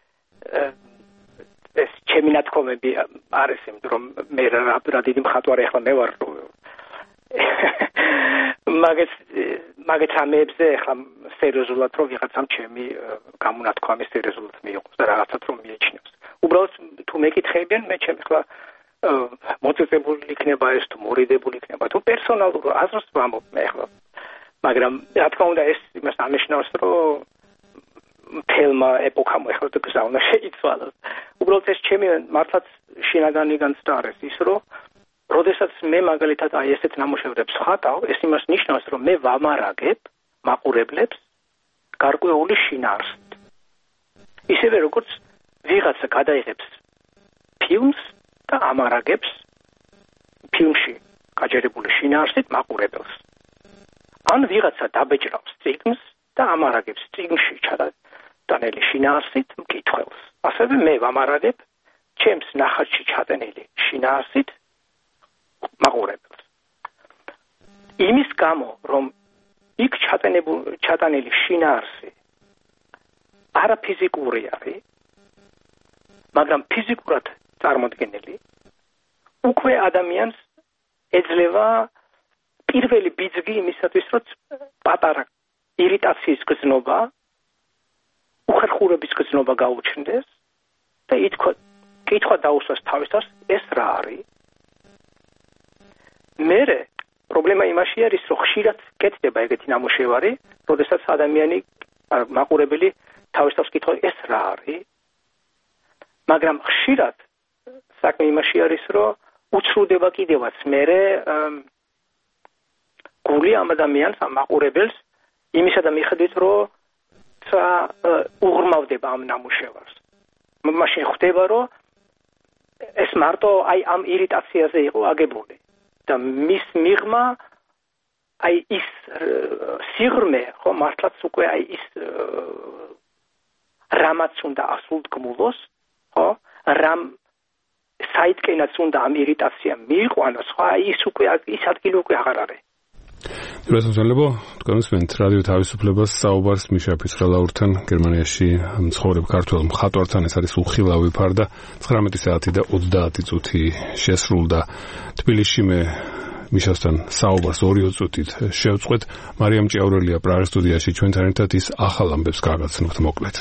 ეს ჩემი ნათქვამები არის, იმიტომ რომ მე რა დიდი მხატვარი ახლა მე ვარ მაგეთ მაგეთ ამებზე ახლა სერიოზულად რომ ვიღაცამ ჩემი გამონათქვამი სერიოზულად მიიღოს და რაღაცაც რომ მიეჩნიოს. უბრალოდ თუ მეკითხებიან, მე ჩემ ახლა მოწესებული იქნება ეს თუ მორიდებული იქნება თუ პერსონალურ აზრს ვამბობ მე ახლა. მაგრამ რა თქმა უნდა ეს იმას ამეშნავს, რომ თელმა ეპოქამ ახლა გზავნა შეიცვალოს. უბრალოდ ეს ჩემი მართლაც შინაგანი განცდა არის ის, რომ როდესაც მე მაგალითად აი ესეთ ნამუშევრებს ხატავ, ეს იმას ნიშნავს, რომ მე ვამარაგებ მაყურებლებს გარკვეული შინაარსით. ისევე როგორც ვიღაცა გადაიღებს ფილმს და ამარაგებს ფილმში გაჯერებული შინაარსით მაყურებელს. ან ვიღაცა დაბეჭრავს წიგნს და ამარაგებს წიგნში ჩადანილი შინაარსით მკითხველს. ასევე მე ვამარაგებ ჩემს ნახატში ჩადენილი შინაარსით მაყურებელს. იმის გამო, რომ იქ ჩატანილი შინაარსი არაფიზიკური არის, მაგრამ ფიზიკურად წარმოდგენილი, უკვე ადამიანს ეძლევა პირველი ბიძგი იმისათვის, რომ პატარა ირიტაციის გრძნობა, უხერხურების გრძნობა გაუჩნდეს და ითქვა, კითხვა დაუსვას თავისას, ეს რა არის? მერე პრობლემა იმაში არის, რომ ხშირად კეთდება ეგეთი ნამუშევარი, როდესაც ადამიანი მაყურებელი თავისას კითხავს, ეს რა არის? მაგრამ ხშირად საქმე იმაში არის, რომ უცრუდება კიდევაც მერე გული ამ ადამიანს, ამ მაყურებელს, იმისა და მიხედვით, რომ უღრმავდება ამ ნამუშევარს. მაშინ ხვდება, რომ ეს მარტო აი ამ ირიტაციაზე იყო აგებული. და მის მიღმა აი ის სიღრმე, ხო, მართლაც უკვე აი ის რამაც უნდა ასულთქმულოს, ხო? რამ საიტკენაც უნდა ამ ირიტაცია მიიყვანოს, ხო? ის უკვე ის ადგილი უკვე აღარ არის. რასამზალებო, თქვენს რადიო თავისუფლებას საუბარს მიშა ფიცხელაურთან გერმანიაში მცხოვრებ ქართველ მხატვართან ეს არის უხილავი ფარდა ცხრამეტი საათი და ოცდაათი წუთი შესრულდა თბილისში მე მიშასთან საუბარს ორი წუთით შევწყვეთ მარიამ ჭიაურელია პრაღის სტუდიაში ჩვენთან ერთად ის ახალ ამბებს გააგრძნოთ მოკლედ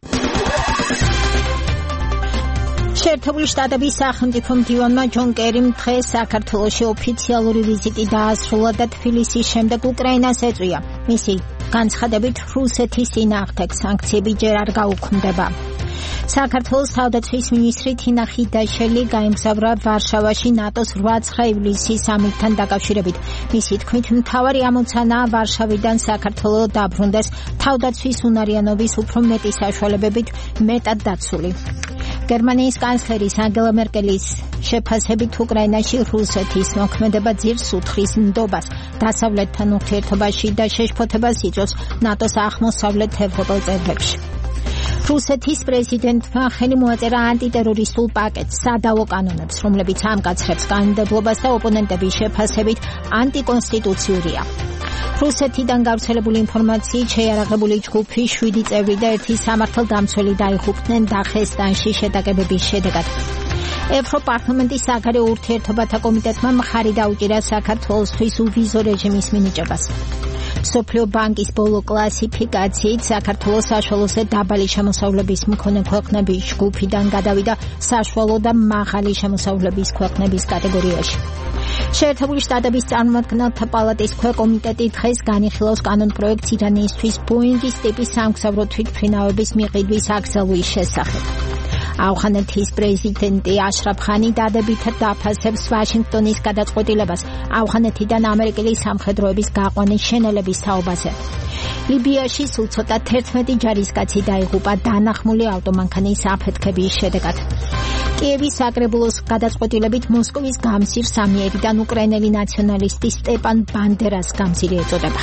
შეერთებული შტატების სახელმწიფო მდივანმა ჯონ კერიმ დღეს საქართველოში ოფიციალური ვიზიტი დაასრულა და თბილისის შემდეგ უკრაინას ეწვია. მისი განცხადებით რუსეთის წინააღმდეგ სანქციები ჯერ არ გაუქმდება. საქართველოს თავდაცვის მინისტრი თინა ხიდაშელი გაემგზავრა ვარშავაში ნატოს რვა ივლისის სამიტთან დაკავშირებით. მისი თქმით, მთავარი ამოცანაა ვარშავიდან საქართველო დაბრუნდეს თავდაცვის უნარიანობის უფრო მეტი საშუალებებით მეტად დაცული. გერმანიის კანცლერის ანგელა მერკელის შეფასებით უკრაინაში რუსეთის მოქმედება ძირს უთხრის ნდობას დასავლეთთან ურთიერთობაში და შეშფოთებას იწვევს ნატოს აღმოსავლეთ ევროპელ წევრებში. რუსეთის პრეზიდენტმა ხელი მოაწერა ანტიტერორისტულ პაკეტს სადავო კანონებს, რომლებიც ამკაცრებს კანონმდებლობას და ოპონენტების შეფასებით ანტიკონსტიტუციურია. რუსეთიდან გავრცელებული ინფორმაციით შეიარაღებული ჯგუფი შვიდი წევრი და ერთი სამართალდამცველი დაიღუპნენ დაღესტანში შეტაკებების შედეგად. ევროპარლამენტის საგარეო ურთიერთობათა კომიტეტმა მხარი დაუჭირა საქართველოსთვის უვიზო რეჟიმის მინიჭებას. მსოფლიო ბანკის ბოლო კლასიფიკაციით საქართველოს საშუალოზე დაბალი შემოსავლების მქონე ქვეყნების ჯგუფიდან გადავიდა საშუალო და მაღალი შემოსავლების ქვეყნების კატეგორიაში. შეერთებული შტატების წარმომადგენელთა პალატის ქვეკომიტეტი დღეს განიხილავს კანონპროექტს ირანისთვის ბოინგის ტიპის სამგზავრო თვითმფრინავების მიყიდვის აკრძალვის შესახებ. ავღანეთის პრეზიდენტი აშრაფ ხანი დადებითად დაფასებს ვაშინგტონის გადაწყვეტილებას ავღანეთიდან ამერიკელი სამხედროების გაყვანის შენელების თაობაზე. ლიბიაში სულ ცოტა თერთმეტი ჯარისკაცი დაიღუპა დანახმული ავტომანქანის აფეთქების შედეგად. კიევის საკრებულოს გადაწყვეტილებით მოსკოვის გამზირ სამიერიდან უკრაინელი ნაციონალისტი სტეპან ბანდერას გამზირი ეწოდება.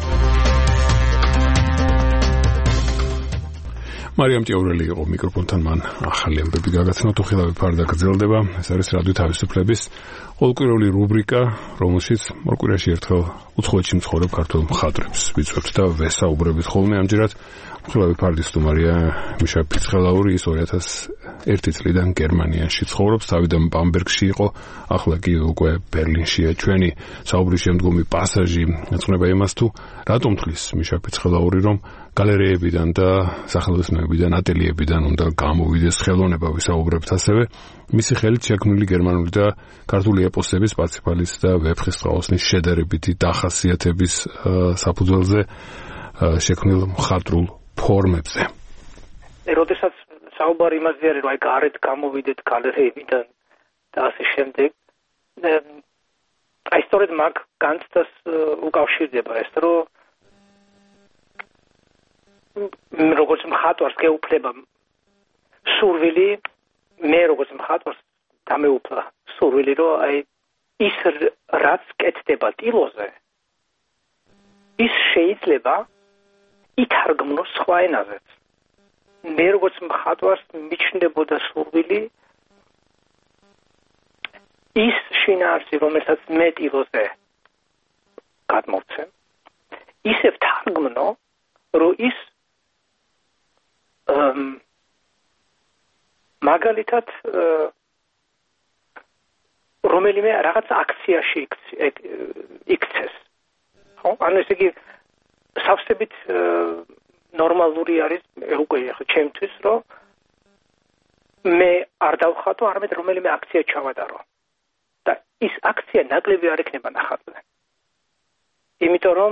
მარიამ ჭიაურელი იყო მიკროფონთან მან ახალი ამბები გაგაცნოთ უხილავი ფარდა გრძელდება ეს არის რადიო თავისუფლების ყოველკვირეული რუბრიკა რომელშიც ორ კვირაში ერთხელ უცხოეთში მცხოვრებ ქართველ მხატვრებს ვიწვევთ და ვესაუბრებით ხოლმე ამჯერად უხილავი ფარდის სტუმარია მიშა ფიცხელაური ის ორი ათას ერთი წლიდან გერმანიაში ცხოვრობს თავიდან ბამბერგში იყო ახლა კი უკვე ბერლინშია ჩვენი საუბრის შემდგომი პასაჟი ეძღვნება იმას თუ რატომ თვლის მიშა ფიცხელაური რომ გალერეებიდან და სახელოსნოებიდან ატელიებიდან უნდა გამოვიდეს ხელოვნება ვისაუბრებთ ასევე მისი ხელით შექმნილი გერმანული და ქართული ეპოსების პარციფალის და ვეფხისტყაოსნის შედარებითი დახასიათების საფუძველზე შექმნილ მხატვრულ ფორმებზე. როდესაც საუბარი იმაზე არის რომ აი გარეთ გამოვიდეთ გალერეებიდან და ასე შემდეგ აი სწორედ მაგ განცდას უკავშირდება ეს რომ როგორც მხატვარს გეუფლება სურვილი მე როგორც მხატვარს გამეუფლა სურვილი რომ აი ის რაც კეთდება ტილოზე ის შეიძლება ითარგმნოს სხვა ენაზეც მე როგორც მხატვარს მიჩნდებოდა სურვილი ის შინაარსი რომელსაც მე ტილოზე გადმოვცემ ისევ თარგმნო რომ ის მაგალითად რომელიმე რაღაც აქციაში იქცეს ხო ანუ ესე იგი სავსებით ნორმალური არის უკვე ხო ჩემთვის რომ მე არ დავხატო არამედ რომელიმე აქცია ჩავატარო და ის აქცია ნაკლები არ იქნება ნახატზე იმიტომ რომ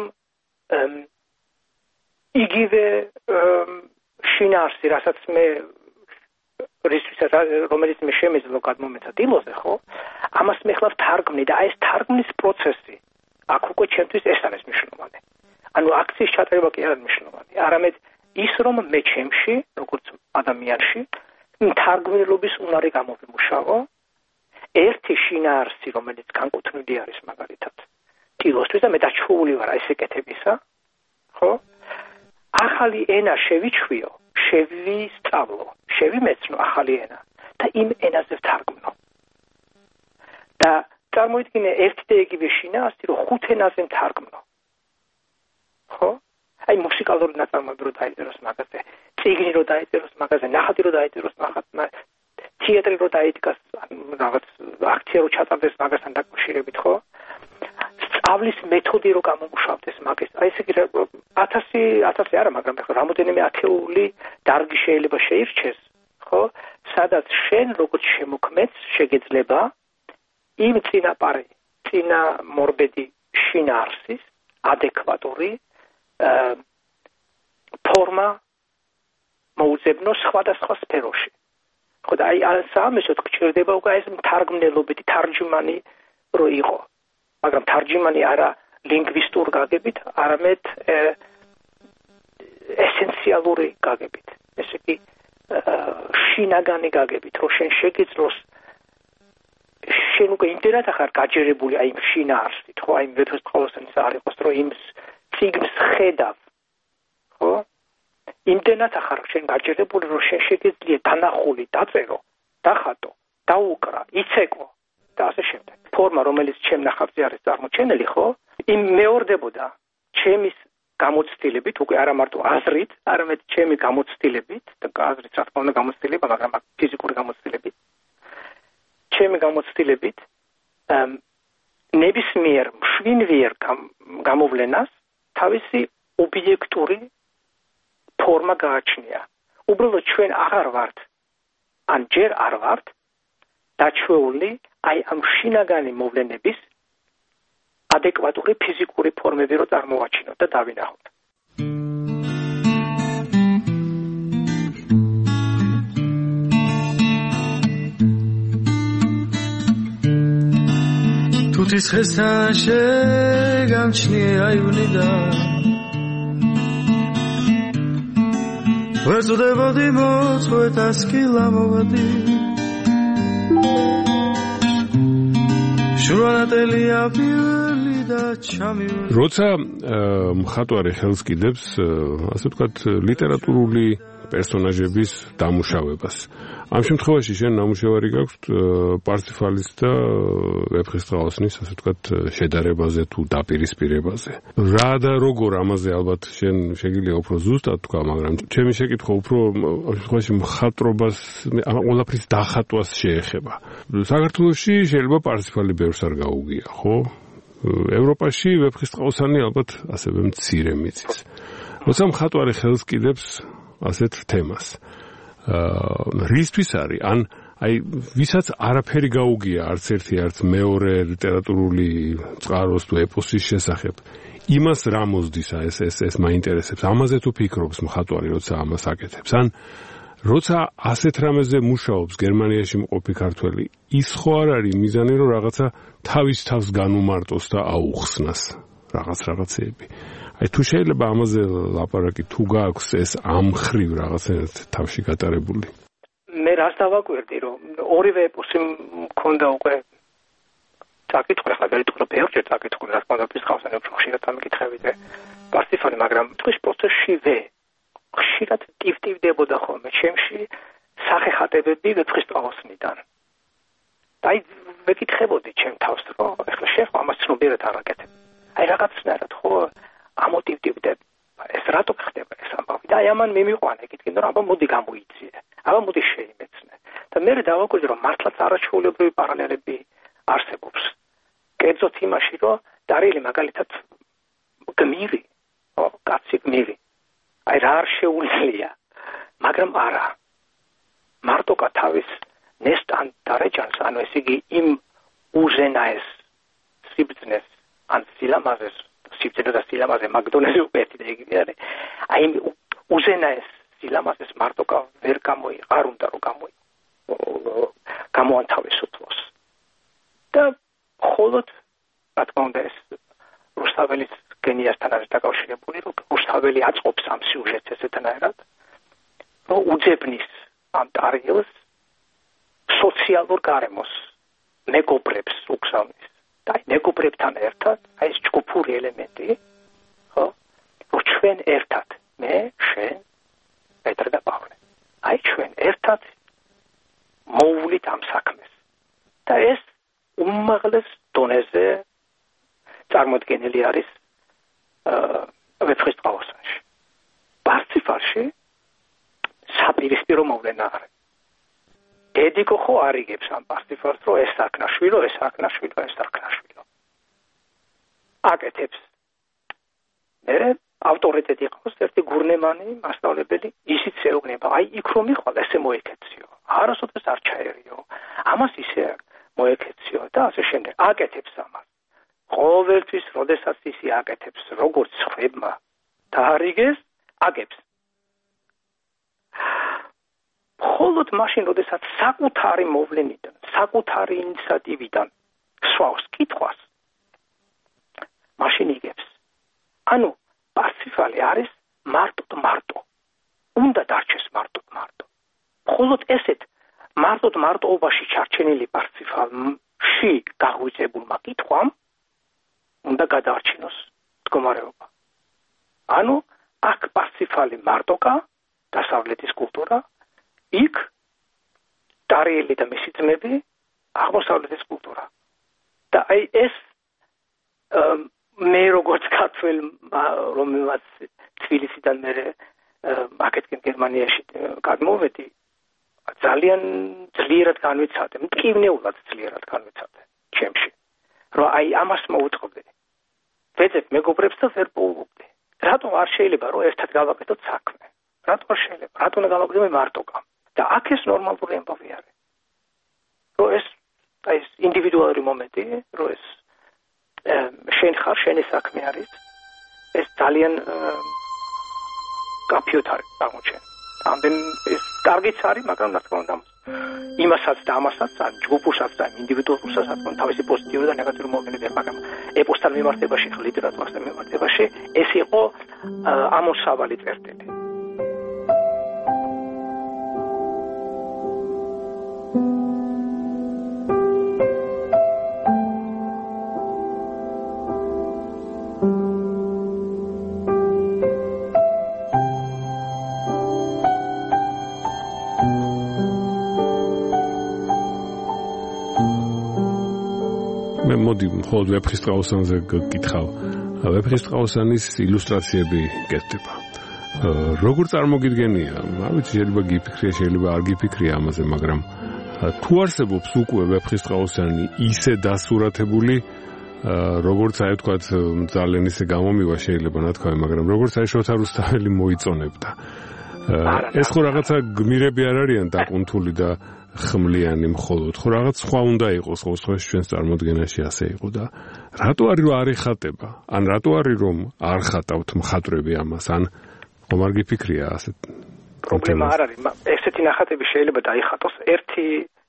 იგივე შინაარსი რასაც მე რისთვისაც რომელიც მე შემეძლო გადმომეცა დილოზე ხო ამას მე ხლავ თარგმნი და აი ეს თარგმნის პროცესი აქ უკვე ჩემთვის ეს არის მნიშვნელოვანი ანუ აქციის ჩატარება კი არ მნიშვნელოვანი არამედ ის რომ მე ჩემში როგორც ადამიანში თარგმნილობის უნარი გამოვიმუშავო ერთი შინაარსი რომელიც განკუთვნილი არის მაგალითად ტილოსთვის და მე დაჩვეული ვარ აი ეს ეკეთებისა ხო ახალი ენა შევიჩვიო შევისწავლო, შევიმეცნო ახალი ენა და იმ ენაზე ვთარგმნო. და წარმოიდგინე ერთი და იგივე შინა ასე რომ ხუთ ენაზე ვთარგმნო. ხო? აი მუსიკალური ნაწარმოები რო დაიწეროს მაგაზე, წიგნი რო დაიწეროს მაგაზე, ნახატი რო დაიწეროს მაგაზე, თეატრი რო დაიდგას, რაღაც აქცია რო ჩატარდეს მაგასთან დაკავშირებით, ხო? სწავლის მეთოდი რო გამომუშავდეს მაგის. აი ესე იგი ათასი ათასი არა, მაგრამ ხო რამოდენიმე ათეული დარგი შეიძლება შეირჩეს, ხო? სადაც შენ როგორც შემოქმედს შეგეძლება იმ წინაპარი, წინა მორბედი შინაარსის ადეკვატური ფორმა მოუძებნო სხვადასხვა სფეროში. ხო და აი ამისოთ გჭირდება უკვე ეს მთარგმნელობითი თარჯიმანი რო იყო. მაგრამ თარჯიმანი არა ლინგვისტურ გაგებით, არამედ ესენციალური გაგებით. ესე იგი შინაგანი გაგებით, რომ შენ შეგეძლოს შენ უკვე იმდენად ახარ გაჯერებული აი იმ შინაარსით, ხო, აი ვეფხისტყაოსნის არ იყოს, რომ იმ ციგნს ხედავ, ხო? იმდენად ახარ შენ გაჯერებული, რომ შენ შეგეძლია დანახული დაწერო, დახატო, დაუკრა, იცეკვო და ასე შემდეგ. ფორმა, რომელიც ჩემ ნახატზე არის წარმოჩენილი, ხო? იმ მეორდებოდა ჩემის გამოცდილებით, უკვე არა მარტო აზრით, არამედ ჩემი გამოცდილებით, და აზრით რა თქმა უნდა გამოცდილება, მაგრამ ფიზიკური გამოცდილებით. ჩემი გამოცდილებით ნებისმიერ მშვინვიერ გამოვლენას თავისი ობიექტური ფორმა გააჩნია. უბრალოდ ჩვენ აღარ ვართ, ან ჯერ არ ვართ დაჩვეული აი ამ შინაგანი მოვლენების ადეკვატური ფიზიკური ფორმები რო წარმოვაჩინოთ და დავინახოთ. თუთის ხესთან შეგამჩნიე აივნიდან ვერ წვდებოდი მოწყვეტას კი ლამოვადი შუანატელია პირველი და ჩამივე როცა მხატვარი ხელს კიდებს ასე ვთქვათ ლიტერატურული პერსონაჟების დამუშავებას. ამ შემთხვევაში შენ ნამუშევარი გაქვს პარციფალის და ვეფხისტყაოსნის ასე ვთქვათ შედარებაზე თუ დაპირისპირებაზე. რა და როგორ ამაზე ალბათ შენ შეგიძლია უფრო ზუსტად თქვა, მაგრამ ჩემი შეკითხვა უფრო ამ შემთხვევაში მხატვრობას ამ ყველაფრის დახატვას შეეხება. საქართველოში შეიძლება პარციფალი ბევრს არ გაუგია, ხო? ევროპაში ვეფხისტყაოსანი ალბათ ასევე მცირე მიწის. როცა მხატვარი ხელს კიდებს ასეთ თემას. აა რისთვის არის? ან აი ვისაც არაფერი გაუგია არც ერთი არც მეორე ლიტერატურული წყაროს თუ ეპოსის შესახებ. იმას რა მოსდის ეს ეს ეს მაინტერესებს. ამაზე თუ ფიქრობს მხატვარი, როცა ამას აკეთებს. ან როცა ასეთ რამეზე მუშაობს გერმანიაში მყოფი ქართველი, ის ხო არ არის მიზანი, რომ რაღაცა თავის თავს განუმარტოს და აუხსნას რაღაც რაღაცეები. აი თუ შეიძლება ამაზე ლაპარაკი თუ გაქვს ეს ამ ხრივ რაღაცნაირად თავში გატარებული. მე რას დავაკვირდი, რომ ორივე ეპოსი მქონდა უკვე საკითხი, ხა დაიწყო ბევრჯერ საკითხი, რა თქმა უნდა, ფისხავსანი უფრო ხშირად ამკითხებიდე პარციფალი, მაგრამ თქვის პროცესშივე ხშირად ტივტივდებოდა ხოლმე ჩემში სახეხატებები ვეფხისტყაოსნიდან. აი ვეკითხებოდი ჩემ თავს, რომ ეხლა შენ ამას ცნობიერად არ აკეთებ. აი რაღაცნაირად ხო ამოტივტივდებ. ეს რატო ხდება ეს ამბავი? და აი ამან მე მიყვანა ეკითხენ, რომ აბა მოდი გამოიძიე. აბა მოდი შეიმეცნე. და მე დავაკვირდი, რომ მართლაც არაჩვეულებრივი პარალელები არსებობს. კერძოდ იმაში, რომ დარიელი მაგალითად გმირი, ო, კაცი გმირი. აი რა არ შეუძლია, მაგრამ არა. მარტო თავის ნესტან დარეჯანს, ანუ ესე იგი იმ უზენაეს სიბრძნეს ან სილამაზეს, სიბრძნე და სილამაზე მაგდონეზე უკეთი და იგივე არის. აი იმ უზენაეს სილამაზეს მარტო ვერ გამოი, არ უნდა რომ გამოი. გამოანთავისუფლოს. და ხოლოდ რა თქმა უნდა ეს რუსთაველის გენიასთან არის დაკავშირებული, რომ რუსთაველი აწყობს ამ სიუჟეტს ესეთანაირად, რომ უძებნის ამ ტარიელს სოციალურ გარემოს მეგობრებს უგზავნის. და აი მეგობრებთან ერთად აი ეს ჯგუფური ელემენტი, ხო? რომ ჩვენ ერთად, მე, შენ, პეტრე და პავლე. აი ჩვენ ერთად მოვვლით ამ საქმეს. და ეს უმაღლეს დონეზე წარმოდგენილი არის ვეფხისტყაოსანში. პარციფალში საპირისპირო მოვლენა არის. დედიკო ხო არიგებს ამ პარციფალს, რომ ეს საკნაშვილო, ეს საკნაშვილო, ეს საკნაშვილო. აკეთებს. მე ავტორიტეტი ყავს ერთი გურნემანი, მასწავლებელი, ისიც ეუბნება, აი იქ რომ მიყვალ, ესე მოეკეციო. არასოდეს არ ჩაერიო. ამას ისე მოეკეციო და ასე შემდეგ. აკეთებს ამას. ყოველთვის, როდესაც ისი აკეთებს, როგორც ხვებმა დაარიგეს, აგებს. მხოლოდ მაშინ, როდესაც საკუთარი მოვლენიდან, საკუთარი ინიციატივიდან სვავს კითხვას, მაშინ იგებს. ანუ პარციფალი არის მარტოდ მარტო. უნდა დარჩეს მარტოდ მარტო. მხოლოდ ესეთ მარტოდ მარტოობაში ჩარჩენილი პარციფალში გაღვიძებულმა კითხვამ უნდა გადაარჩინოს მდგომარეობა. ანუ აქ პარციფალი მარტოკა, დასავლეთის კულტურა, იქ დარიელი და მისი ძმები, აღმოსავლეთის კულტურა. და აი ეს მე როგორც ქართველ, რომელმაც თბილისიდან მე აქეთკენ გერმანიაში გადმოვედი, ძალიან ძლიერად განვიცადე, მტკივნეულად ძლიერად განვიცადე ჩემში, რომ აი ამას მოუწყობდი. ვეძებ მეგობრებს და ვერ პოულობდი. რატომ არ შეიძლება რომ ერთად გავაკეთოთ საქმე? რატომ არ შეიძლება? რატომ გავაკეთოთ მარტოკა? და აქ ეს ნორმალური ამბავი არის. რომ ეს აი ეს ინდივიდუალური მომენტი, რომ ეს შენ ხარ, შენი საქმე არის, ეს ძალიან კაფიოთ არის აღმოჩენ. ამდენ ეს კარგიც არის, მაგრამ რა თქმა უნდა იმასაც და ამასაც, ან ჯგუფურსაც და ინდივიდუალურსაც, რა თქმა უნდა თავისი პოზიტიური და ნეგატიური მომენტები აქვს, მაგრამ ეპოსთან მიმართებაში, ლიტერატურასთან მიმართებაში ეს იყო ამოსავალი წერტილი. მოდი მხოლოდ ვეფხისტყაოსანზე გკითხავ. ვეფხისტყაოსანის ილუსტრაციები კეთდება. როგორ წარმოგიდგენია? არ ვიცი, შეიძლება გიფიქრია, შეიძლება არ გიფიქრია ამაზე, მაგრამ თუ არსებობს უკვე ვეფხისტყაოსანი ისე დასურათებული, როგორც აი თქვა ძალიან ისე გამომივა შეიძლება ნათქვამი, მაგრამ როგორც აი შოთა რუსთაველი მოიწონებდა. ეს ხო რაღაცა გმირები არ არიან დაკუნთული და ხმლიანი მხოლოდ, ხო რაღაც სხვა უნდა იყოს, ხო სხვაში ჩვენს წარმოდგენაში ასე იყო და რატო არის რომ არ ეხატება? ან რატო არის რომ არ ხატავთ მხატვრები ამას? ან ხომ არ გიფიქრია ასეთ პრობლემა არ არის, ესეთი ნახატები შეიძლება დაიხატოს ერთი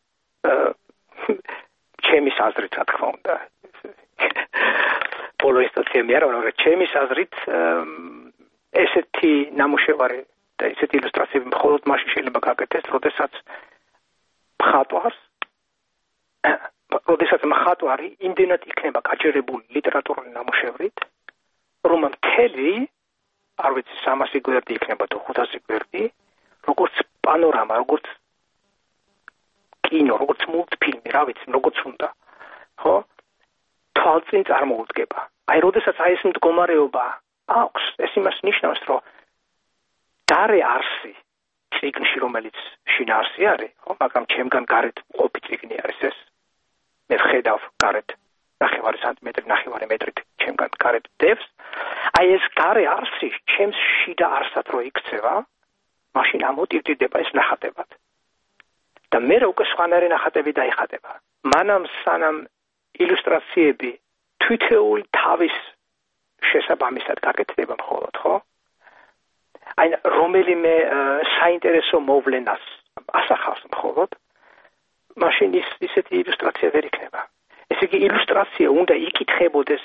ჩემის აზრით, რა თქმა უნდა. პოლოისტოციები არა, მაგრამ ჩემის აზრით ესეთი ნამუშევარი და ესეთი ილუსტრაციები მხოლოდ მაშინ შეიძლება გაკეთდეს, როდესაც მხატვარს, როდესაც მხატვარი იმდენად იქნება გაჯერებული ლიტერატურული ნამუშევრით, რომ მთელი, არ ვიცი, სამასი გვერდი იქნება თუ ხუთასი გვერდი, როგორც პანორამა, როგორც კინო, როგორც მულტფილმი, რა ვიცი, როგორც უნდა, ხო? თვალწინ წარმოუდგება. აი, როდესაც აი ეს მდგომარეობა აქვს, ეს იმას ნიშნავს, რომ დარე არსი წიგნში, რომელიც შინაარსი არის, ხო, მაგრამ ჩემგან გარეთ ყოფი წიგნი არის ეს. მე ვხედავ გარეთ ნახევარი სანტიმეტრი, ნახევარი მეტრით ჩემგან გარეთ დევს. აი ეს გარე არსი ჩემს შიდა არსად რო იქცევა, მაშინ ამოტივტივდება ეს ნახატებად. და მე რა უკვე სხვანაირი ნახატები დაიხატება. მანამ სანამ ილუსტრაციები თვითეული თავის შესაბამისად გაკეთდება მხოლოდ, ხო? აი რომელიმე საინტერესო მოვლენას ასახავს მხოლოდ, მაშინ ის ისეთი ილუსტრაცია ვერ იქნება. ესე იგი ილუსტრაცია უნდა იკითხებოდეს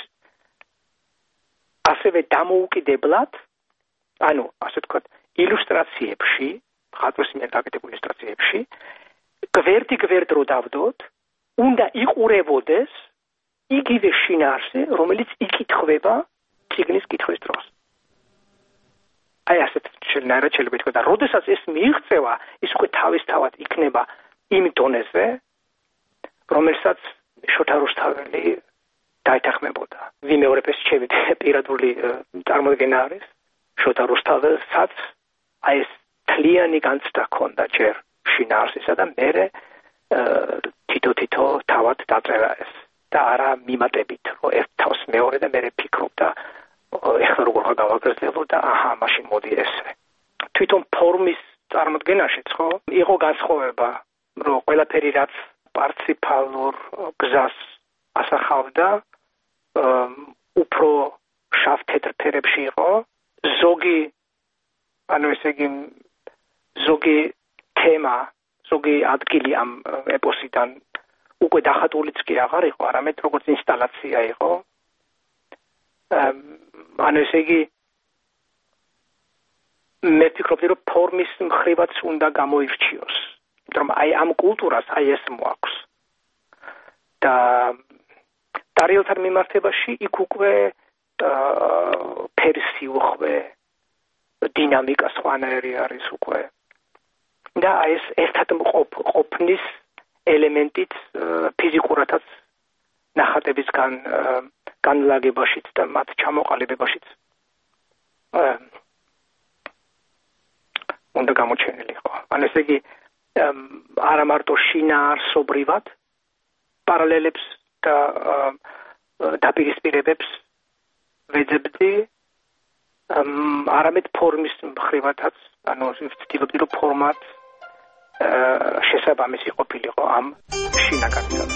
ასევე დამოუკიდებლად, ანუ ასე ვთქვათ, ილუსტრაციებში, მხატვრის მიერ გაკეთებულ ილუსტრაციებში, გვერდი გვერდ რო დავდოთ, უნდა იყურებოდეს იგივე შინაარსი, რომელიც იკითხება წიგნის კითხვის დროს. აი ასეთ შეიძლება შეიძლება ითქვა და როდესაც ეს მიიღწევა, ის უკვე თავისთავად იქნება იმ დონეზე, რომელსაც შოთა რუსთაველი დაეთანხმებოდა. ვიმეორებ ეს ჩემი პირადული წარმოდგენა არის. შოთა რუსთაველსაც აი ეს თლიანი განცდა ჰქონდა ჯერ შინაარსისა და მერე თითო-თითო თავად დაწერა ეს და არა მიმატებით, რომ ერთ თავს მეორე და მერე ფიქრობდა ეხლა როგორ გავაგრძელო და აჰა, მაშინ მოდი ესე. თვითონ ფორმის წარმოდგენაშიც ხო იყო განსხვავება, რომ ყველაფერი რაც პარციფალურ გზას ასახავდა, უფრო შავ-თეთრ ფერებში იყო, ზოგი ანუ ესე იგი ზოგი თემა, ზოგი ადგილი ამ ეპოსიდან უკვე დახატულიც კი აღარ იყო, არამედ როგორც ინსტალაცია იყო. ანუ ესე იგი მე ვფიქრობდი, რომ ფორმის მხრივაც უნდა გამოირჩიოს. იმიტომ რომ აი ამ კულტურას აი ეს მოაქვს. და დარიელთან მიმართებაში იქ უკვე ფერის სიუხვე, დინამიკა სხვანაირი არის უკვე. და აი ეს ერთად ყოფნის ელემენტიც ფიზიკურადაც ნახატებისგან განლაგებაშიც და მათ ჩამოყალიბებაშიც უნდა გამოჩენილი იყო. ანუ ესე იგი არა მარტო შინაარსობრივად პარალელებს და დაპირისპირებებს ვეძებდი, არამედ ფორმის მხრივადაც, ანუ ვცდილობდი, რომ ფორმად შესაბამისი ყოფილიყო ამ შინაგანთან.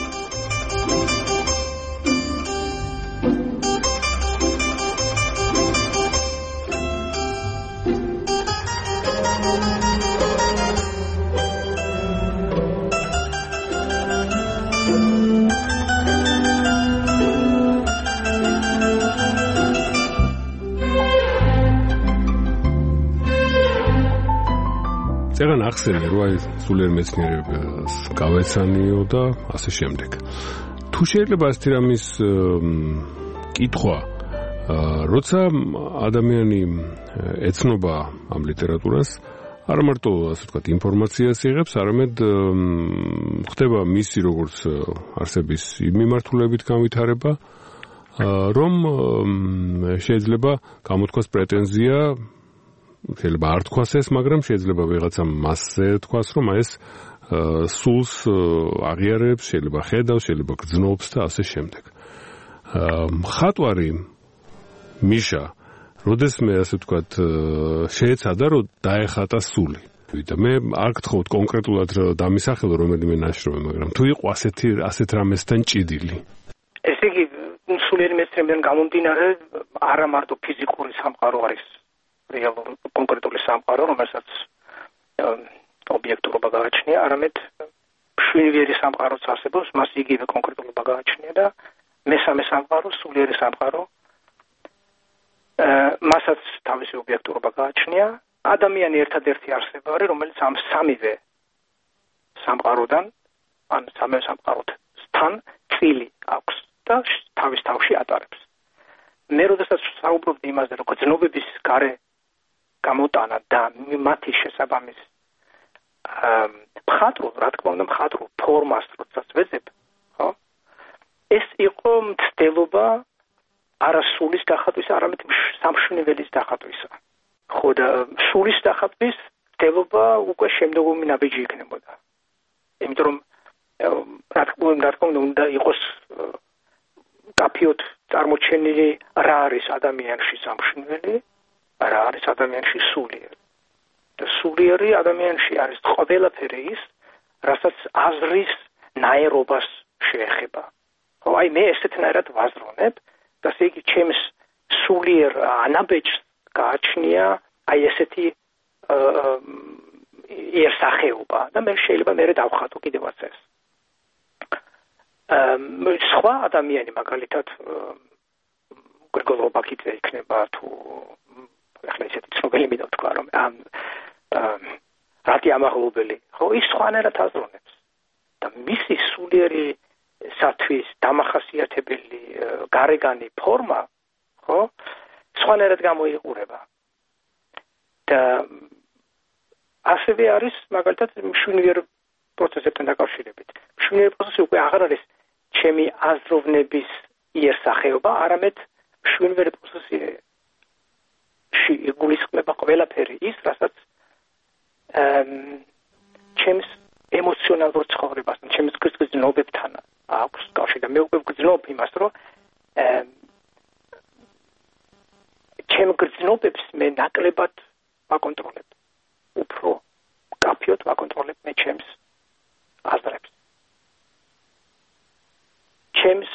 წერან ახსენე, რომ აი სულიერ მეცნიერებას გავეცანიო და ასე შემდეგ. თუ შეიძლება ასეთი რამის კითხვა, როცა ადამიანი ეცნობა ამ ლიტერატურას, არა მარტო ასე ვთქვათ ინფორმაციას იღებს, არამედ ხდება მისი როგორც არსების მიმართულებით განვითარება, რომ შეიძლება გამოთქვას პრეტენზია, შეიძლება არ თქვას ეს, მაგრამ შეიძლება ვიღაცა მასზე თქვას, რომ ეს სულს აღიარებს, შეიძლება ხედავს, შეიძლება გრძნობს და ასე შემდეგ. მხატვარი მიშა, როდესმე ასე ვთქვათ, შეეცადა, რომ დაეხატა სული. და მე არ გთხოვთ კონკრეტულად დამისახელო რომელიმე ნაშრომი, მაგრამ თუ იყო ასეთი ასეთ რამესთან ჭიდილი. ესე იგი, სულიერი მეცნიერებიდან გამომდინარე, არა მარტო ფიზიკური სამყარო არის რეალური კონკრეტული სამყარო, რომელსაც ობიექტურობა გააჩნია, არამედ მშვენიერი სამყაროც არსებობს, მას იგივე კონკრეტულობა გააჩნია და მესამე სამყარო, სულიერი სამყარო, მასაც თავისი ობიექტურობა გააჩნია. ადამიანი ერთადერთი არსება არის, რომელიც ამ სამივე სამყაროდან, ან სამივე სამყაროდან წილი აქვს და თავის თავში ატარებს. მე როდესაც საუბრობდი იმაზე, რომ გრძნობების გარე გამოტანა და მათი შესაბამის მხატვრულ, რა თქმა უნდა, მხატვრულ ფორმას როდესაც ვეძებ, ხო? ეს იყო მცდელობა არა სულის დახატვის, არამედ სამშნეველის დახატვისა. ხო და სულის დახატვის მცდელობა უკვე შემდგომი ნაბიჯი იქნებოდა. იმიტომ რომ რა თქმა უნდა, უნდა იყოს კაფიოდ წარმოჩენილი რა არის ადამიანში სამშნელი, რა არის ადამიანში სულიერი. და სულიერი ადამიანში არის ყველაფერი ის, რასაც აზრის ნაერობას შეეხება. ხო, აი მე ესეთნაირად ვაზროვნებ და ესე იგი ჩემს სულიერ ანაბეჭს გააჩნია აი ესეთი იერსახეობა და მე შეიძლება მე დავხატო კიდევაც ეს. სხვა ადამიანი მაგალითად გრიგოლ ბაკიძე იქნება თუ ახლა ისეთი ცნობილი მინდა თქვა რომ ამ რატი ამაღლობელი ხო ის სხვანაირად აზროვნებს და მისი სულიერი სათვის დამახასიათებელი გარეგანი ფორმა ხო სხვანაირად გამოიყურება და ასევე არის მაგალითად მშვენიერ პროცესებთან დაკავშირებით. მშვენიერ პროცესი უკვე აღარ არის ჩემი აზროვნების იერსახეობა, არამედ მშვენიერ პროცესში იგულისხმება ყველაფერი ის, რასაც ჩემს ემოციონალურ ცხოვრებასთან, ჩემს გრძნობებთან აქვს კავშირი და მე უკვე გრძნობ იმას, რომ ჩემ გრძნობებს მე ნაკლებად ვაკონტროლებ. უფრო კაფიოდ ვაკონტროლებ მე ჩემს აზრებს. ჩემს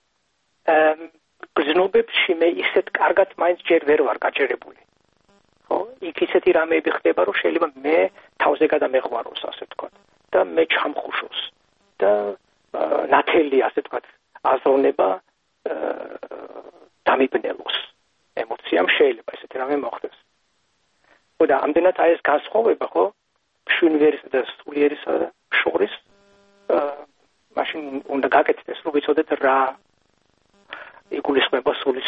გრძნობებში მე ისეთ კარგად მაინც ჯერ ვერ ვარ გაჭერებული. ხო, იქ ისეთი რამეები ხდება, რომ შეიძლება მე თავზე გადამეღვაროს, ასე ვთქვათ, და მე ჩამხუშოს და ნათელი, ასე ვთქვათ, აზროვნება დამიბნელოს. ემოციამ შეიძლება ესეთი რამე მოხდეს. ხო და ამდენად აი ეს განსხვავება, ხო, მშვენიერისა და სულიერისა შორის მაშინ უნდა გაკეთდეს, რომ ვიცოდეთ რა იგულისხმება სულის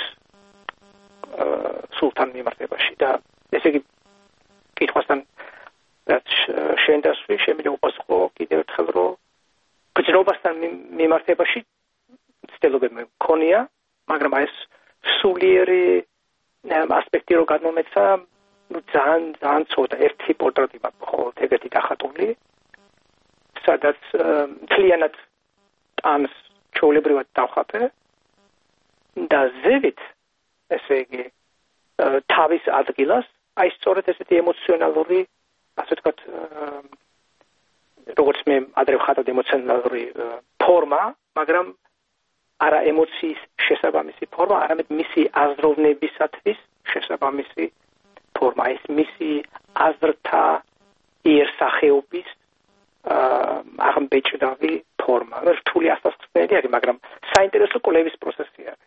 სულთან მიმართებაში და ესე იგი კითხვასთან რაც შენ დასვი შემიძლია უპასუხო კიდევ ერთხელ, რომ გრძნობასთან მიმართებაში ცდილობები მქონია, მაგრამ აი ეს სულიერი ასპექტი რო გადმომეცა, ну ძალიან ძალიან ცოტა ერთი პორტრეტი მაქვს ხოლმე ეგეთი დახატული, სადაც მთლიანად ტანს ჩვეულებრივად დავხატე და ზევით ესე იგი თავის ადგილას აი სწორედ ესეთი ემოციონალური, ასე ვთქვათ, როგორც მე ადრე ვხატავდი ემოციონალური ფორმა, მაგრამ არა ემოციის შესაბამისი ფორმა, არამედ მისი აზროვნებისათვის შესაბამისი ფორმა, ეს მისი აზრთა იერსახეობის აღმბეჭდავი ფორმა. რთული ასასწნელი არის, მაგრამ საინტერესო კვლევის პროცესი არის.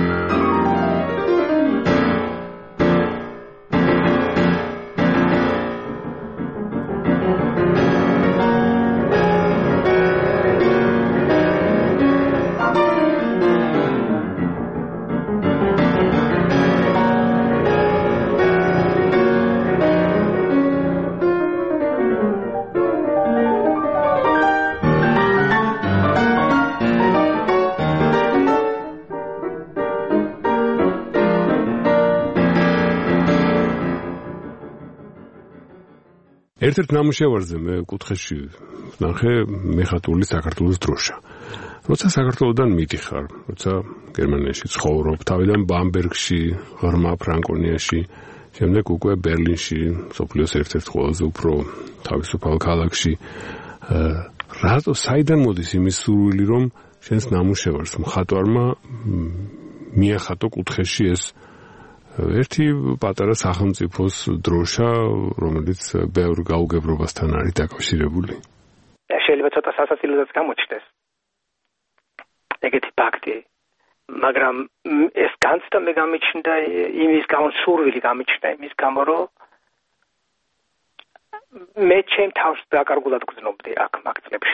ერთ-ერთ ნამუშევარზე მე კუთხეში ნახე მეხატული საქართველოს დროშა. როცა საქართველოსდან მიდიხარ, როცა გერმანიაში ცხოვრობ, თავიდან ბამბერგში, ღრმა ფრანკონიაში, შემდეგ უკვე ბერლინში, სოფლიოს ერთ-ერთ ყველაზე უფრო თავისუფალ ქალაქში, რატო საიდან მოდის იმის სურვილი, რომ შენს ნამუშევარს მხატვარმა მიახატო კუთხეში ეს ერთი პატარა სახელმწიფოს დროშა, რომელიც ბევრ გაუგებრობასთან არის დაკავშირებული. შეიძლება ცოტა სასაცილოც გამოჩნდეს ეგეთი ფაქტი, მაგრამ ეს განცდა მე გამიჩნდა იმის გამო, სურვილი გამიჩნდა იმის გამო, რომ მე ჩემ თავს დაკარგულად გრძნობდი აქ მაგ წლებში.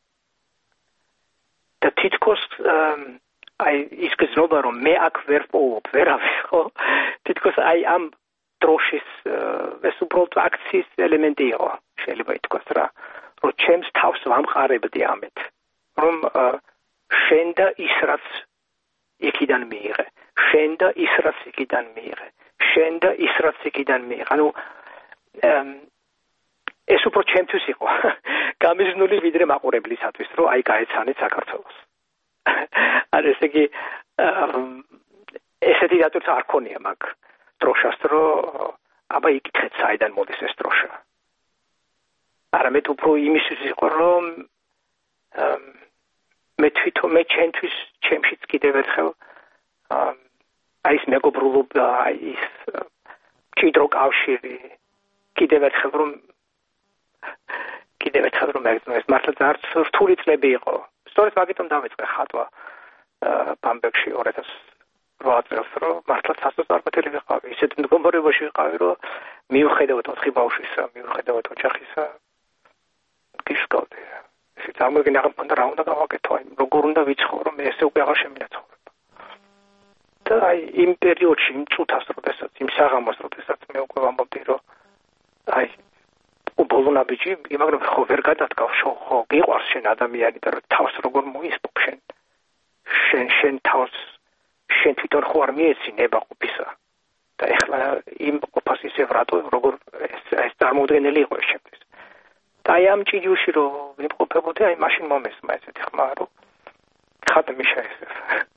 და თითქოს აი ის გზნობა, რომ მე აქ ვერ პოვობ, ვერავის, ხო? თითქოს აი ამ დროშის ეს უბრალოდ აქციის ელემენტი იყო, შეიძლება ითქვას რა, რომ ჩემს თავს ვამყარებდი ამით, რომ შენ და ის რაც იქიდან მიიღე, შენ და ის რაც იქიდან მიიღე, შენ და ის რაც იქიდან მიიღე. ანუ ეს უფრო ჩემთვის იყო გამიზნული ვიდრე მაყურებლისათვის, რომ აი გაეცანეთ საქართველოს. არ ესე იგი ესეთი დატვირთვა არ ქონია მაგ დროშას, რომ აბა იკითხეთ საიდან მოდის ეს დროშა. არამედ უფრო იმისთვის იყო, რომ მე თვითონ მე ჩემთვის ჩემშიც კიდევ ერთხელ აი ეს მეგობრულობა, აი ეს მჭიდრო კავშირი კიდევ ერთხელ რომ კიდევ ერთხელ რომ მეგზნო, ეს მართლა ძალიან რთული წლები იყო. სწორედ მაგიტომ დავიწყე ხატვა ბამბერგში ორი ათას რვა წელს, რომ მართლა სასწაულებელი ვიყავი, ისეთ მდგომარეობაში ვიყავი, რომ მიუხედავად ოთხი ბავშვისა, მიუხედავად ოჯახისა, გისკავდი. ისე წარმოგვიდგინე რა უნდა რა უნდა გავაკეთო, აი როგორ უნდა ვიცხოვრო, მე ესე უკვე აღარ შემიძლია ცხოვრება. და აი იმ პერიოდში, იმ წუთას, როდესაც იმ საღამოს, როდესაც მე უკვე ვამბობდი, რომ აი უბოლონაბიჯი იმაგრამ ხო ვერ გადადგავს ხო გიყვარს შენ ადამიანი და თავს როგორ მოისპობ შენ შენ შენ თავს შენ თვითონ ხო არ მიეცი ნებაყოფისა და ეხლა იმ ყოფას ისევ რატო როგორ ეს წარმოუდგენელი იყო შემდეს და აი ამ ჭიჯუში რომ ვიმყოფებოდი აი მაშინ მომესმა ესეთი ხმა რომ ხატი მიშაესებ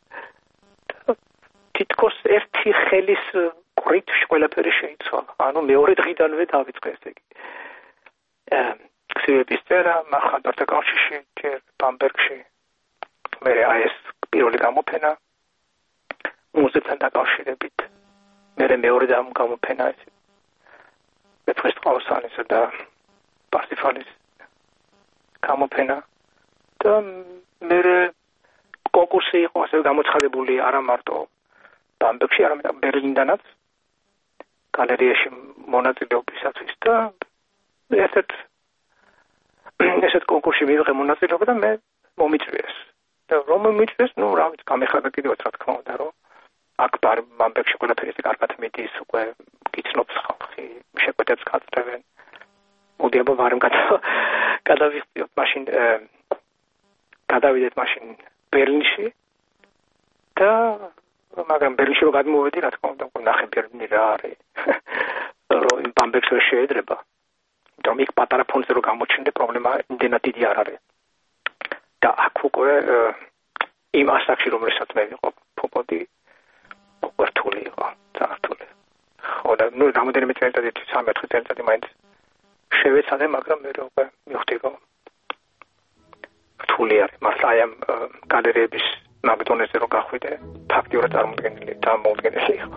თითქოს ერთი ხელის ყრით ყველაფერი შეიცვალა ანუ მეორე დღიდანვე დავიწყე ესე იგი ქსივების წერა მახანდართა კავშირში ჯერ ბამბერგში მე აი ეს პირველი გამოფენა მუსიკთან დაკავშირებით მე მეორე გამოფენა ეს ვეფხისტყაოსანისა და პარსიფალის გამოფენა და მე კონკურსი იყო ასე გამოცხადებული არა მარტო ბამბერგში არამედ ბერლინდანაც გალერეაში მონაწილეობისათვის და ესეთ ესეთ კონკურსში მივიღე მონაწილეობა და მე მომიწვიეს და რომ მომიწვიეს ნუ რა ვიცი გამეხადა კიდევაც რა თქმა უნდა რომ აქ ბამბერგში ყველაფერი კარგად მიდის უკვე გიცნობს ხალხი შეკვეთებს გაწევენ მოდი აბა ვარემ გადავიხდიოთ მაშინ გადავიდეთ მაშინ ბერლინში და მაგრამ ბერლინში რომ გადმოვედი რა თქმა უნდა ნახე ბერლინი რა არის რომ იმ ბამბერგს ვერ შეედრება რომ იქ პატარა ფონზე რომ გამოჩნდე პრობლემა იმდენად დიდი არ არის და აქ უკვე იმ ასაკში რომელსაც მე ვიყობდი უკვე რთული იყო ძართული ხო და ნუ რამოდენიმე წელიწადი სამი-ოთხი წელიწადი მაინც შევეცადე მაგრამ მე უკვე მივხვდი რომ რთული არის მართლა აი ამ გალერეების მაგდონეზე რომ გახვიდე ფაქტიურად წარმოუდგენელი წარმოუდგენელი იყო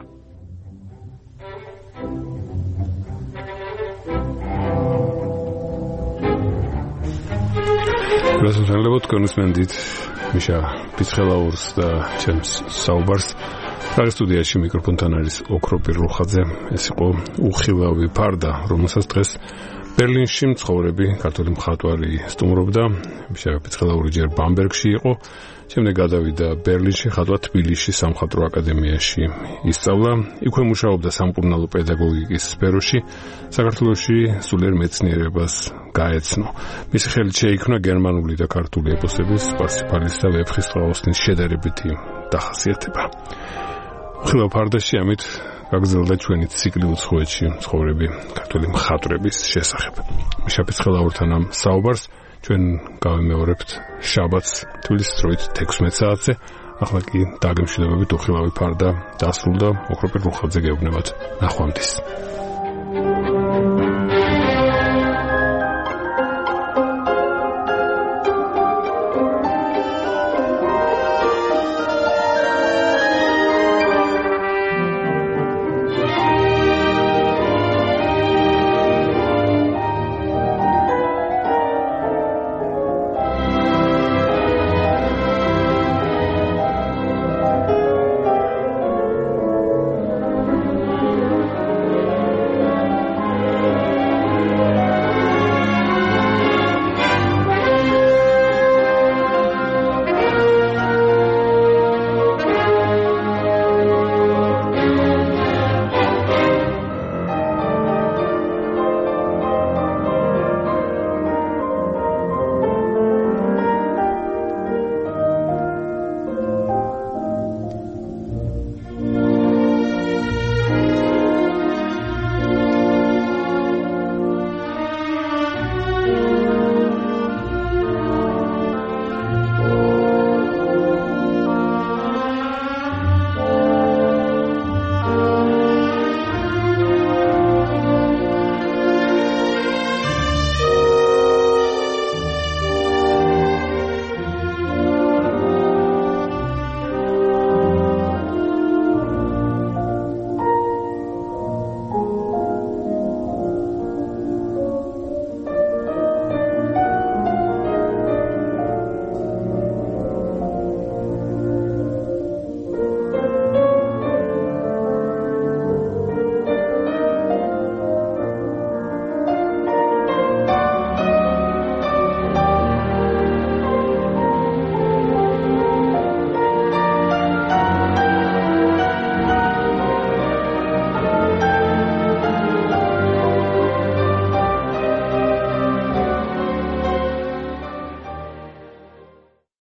გასასწორებოდ კონსმენდით მიშა პიცხელაურს და ჩემს საუბარს რა სტუდიაში მიკროფონთან არის ოქროპირ რუხაძე ეს იყო უხილავი ფარდა რომელსაც დღეს ბერლინში მცხოვრები ქართული მხატვარი სტუმრობდა მიშა პიცხელაური ჯერ ბამბერგში იყო შემდეგ გადავიდა ბერლინში ხატვა თბილისში სამხატვრო აკადემიაში ისწავლა იქვე მუშაობდა სამკურნალო პედაგოგიკის სფეროში საქართველოში სულიერ მეცნიერებას გაეცნო მისი ხელით შეიქმნა გერმანული და ქართული ეპოსების პარსიფალის და ვეფხისტყაოსნის შედარებითი დახასიათება უხილავ ფარდაში ამით გაგრძელდა ჩვენი ციკლი უცხოეთში მცხოვრები ქართული მხატვრების შესახებ მიშა პიცხელაურთან ამ საუბარს ჩვენ გავიმეორებთ შაბათს თბილისის დროით თექვსმეტ საათზე ახლა კი დაგემშვიდობებით უხილავი ფარდა დასრულდა ოქროპირ რუხაძე გეუბნებათ ნახვამდის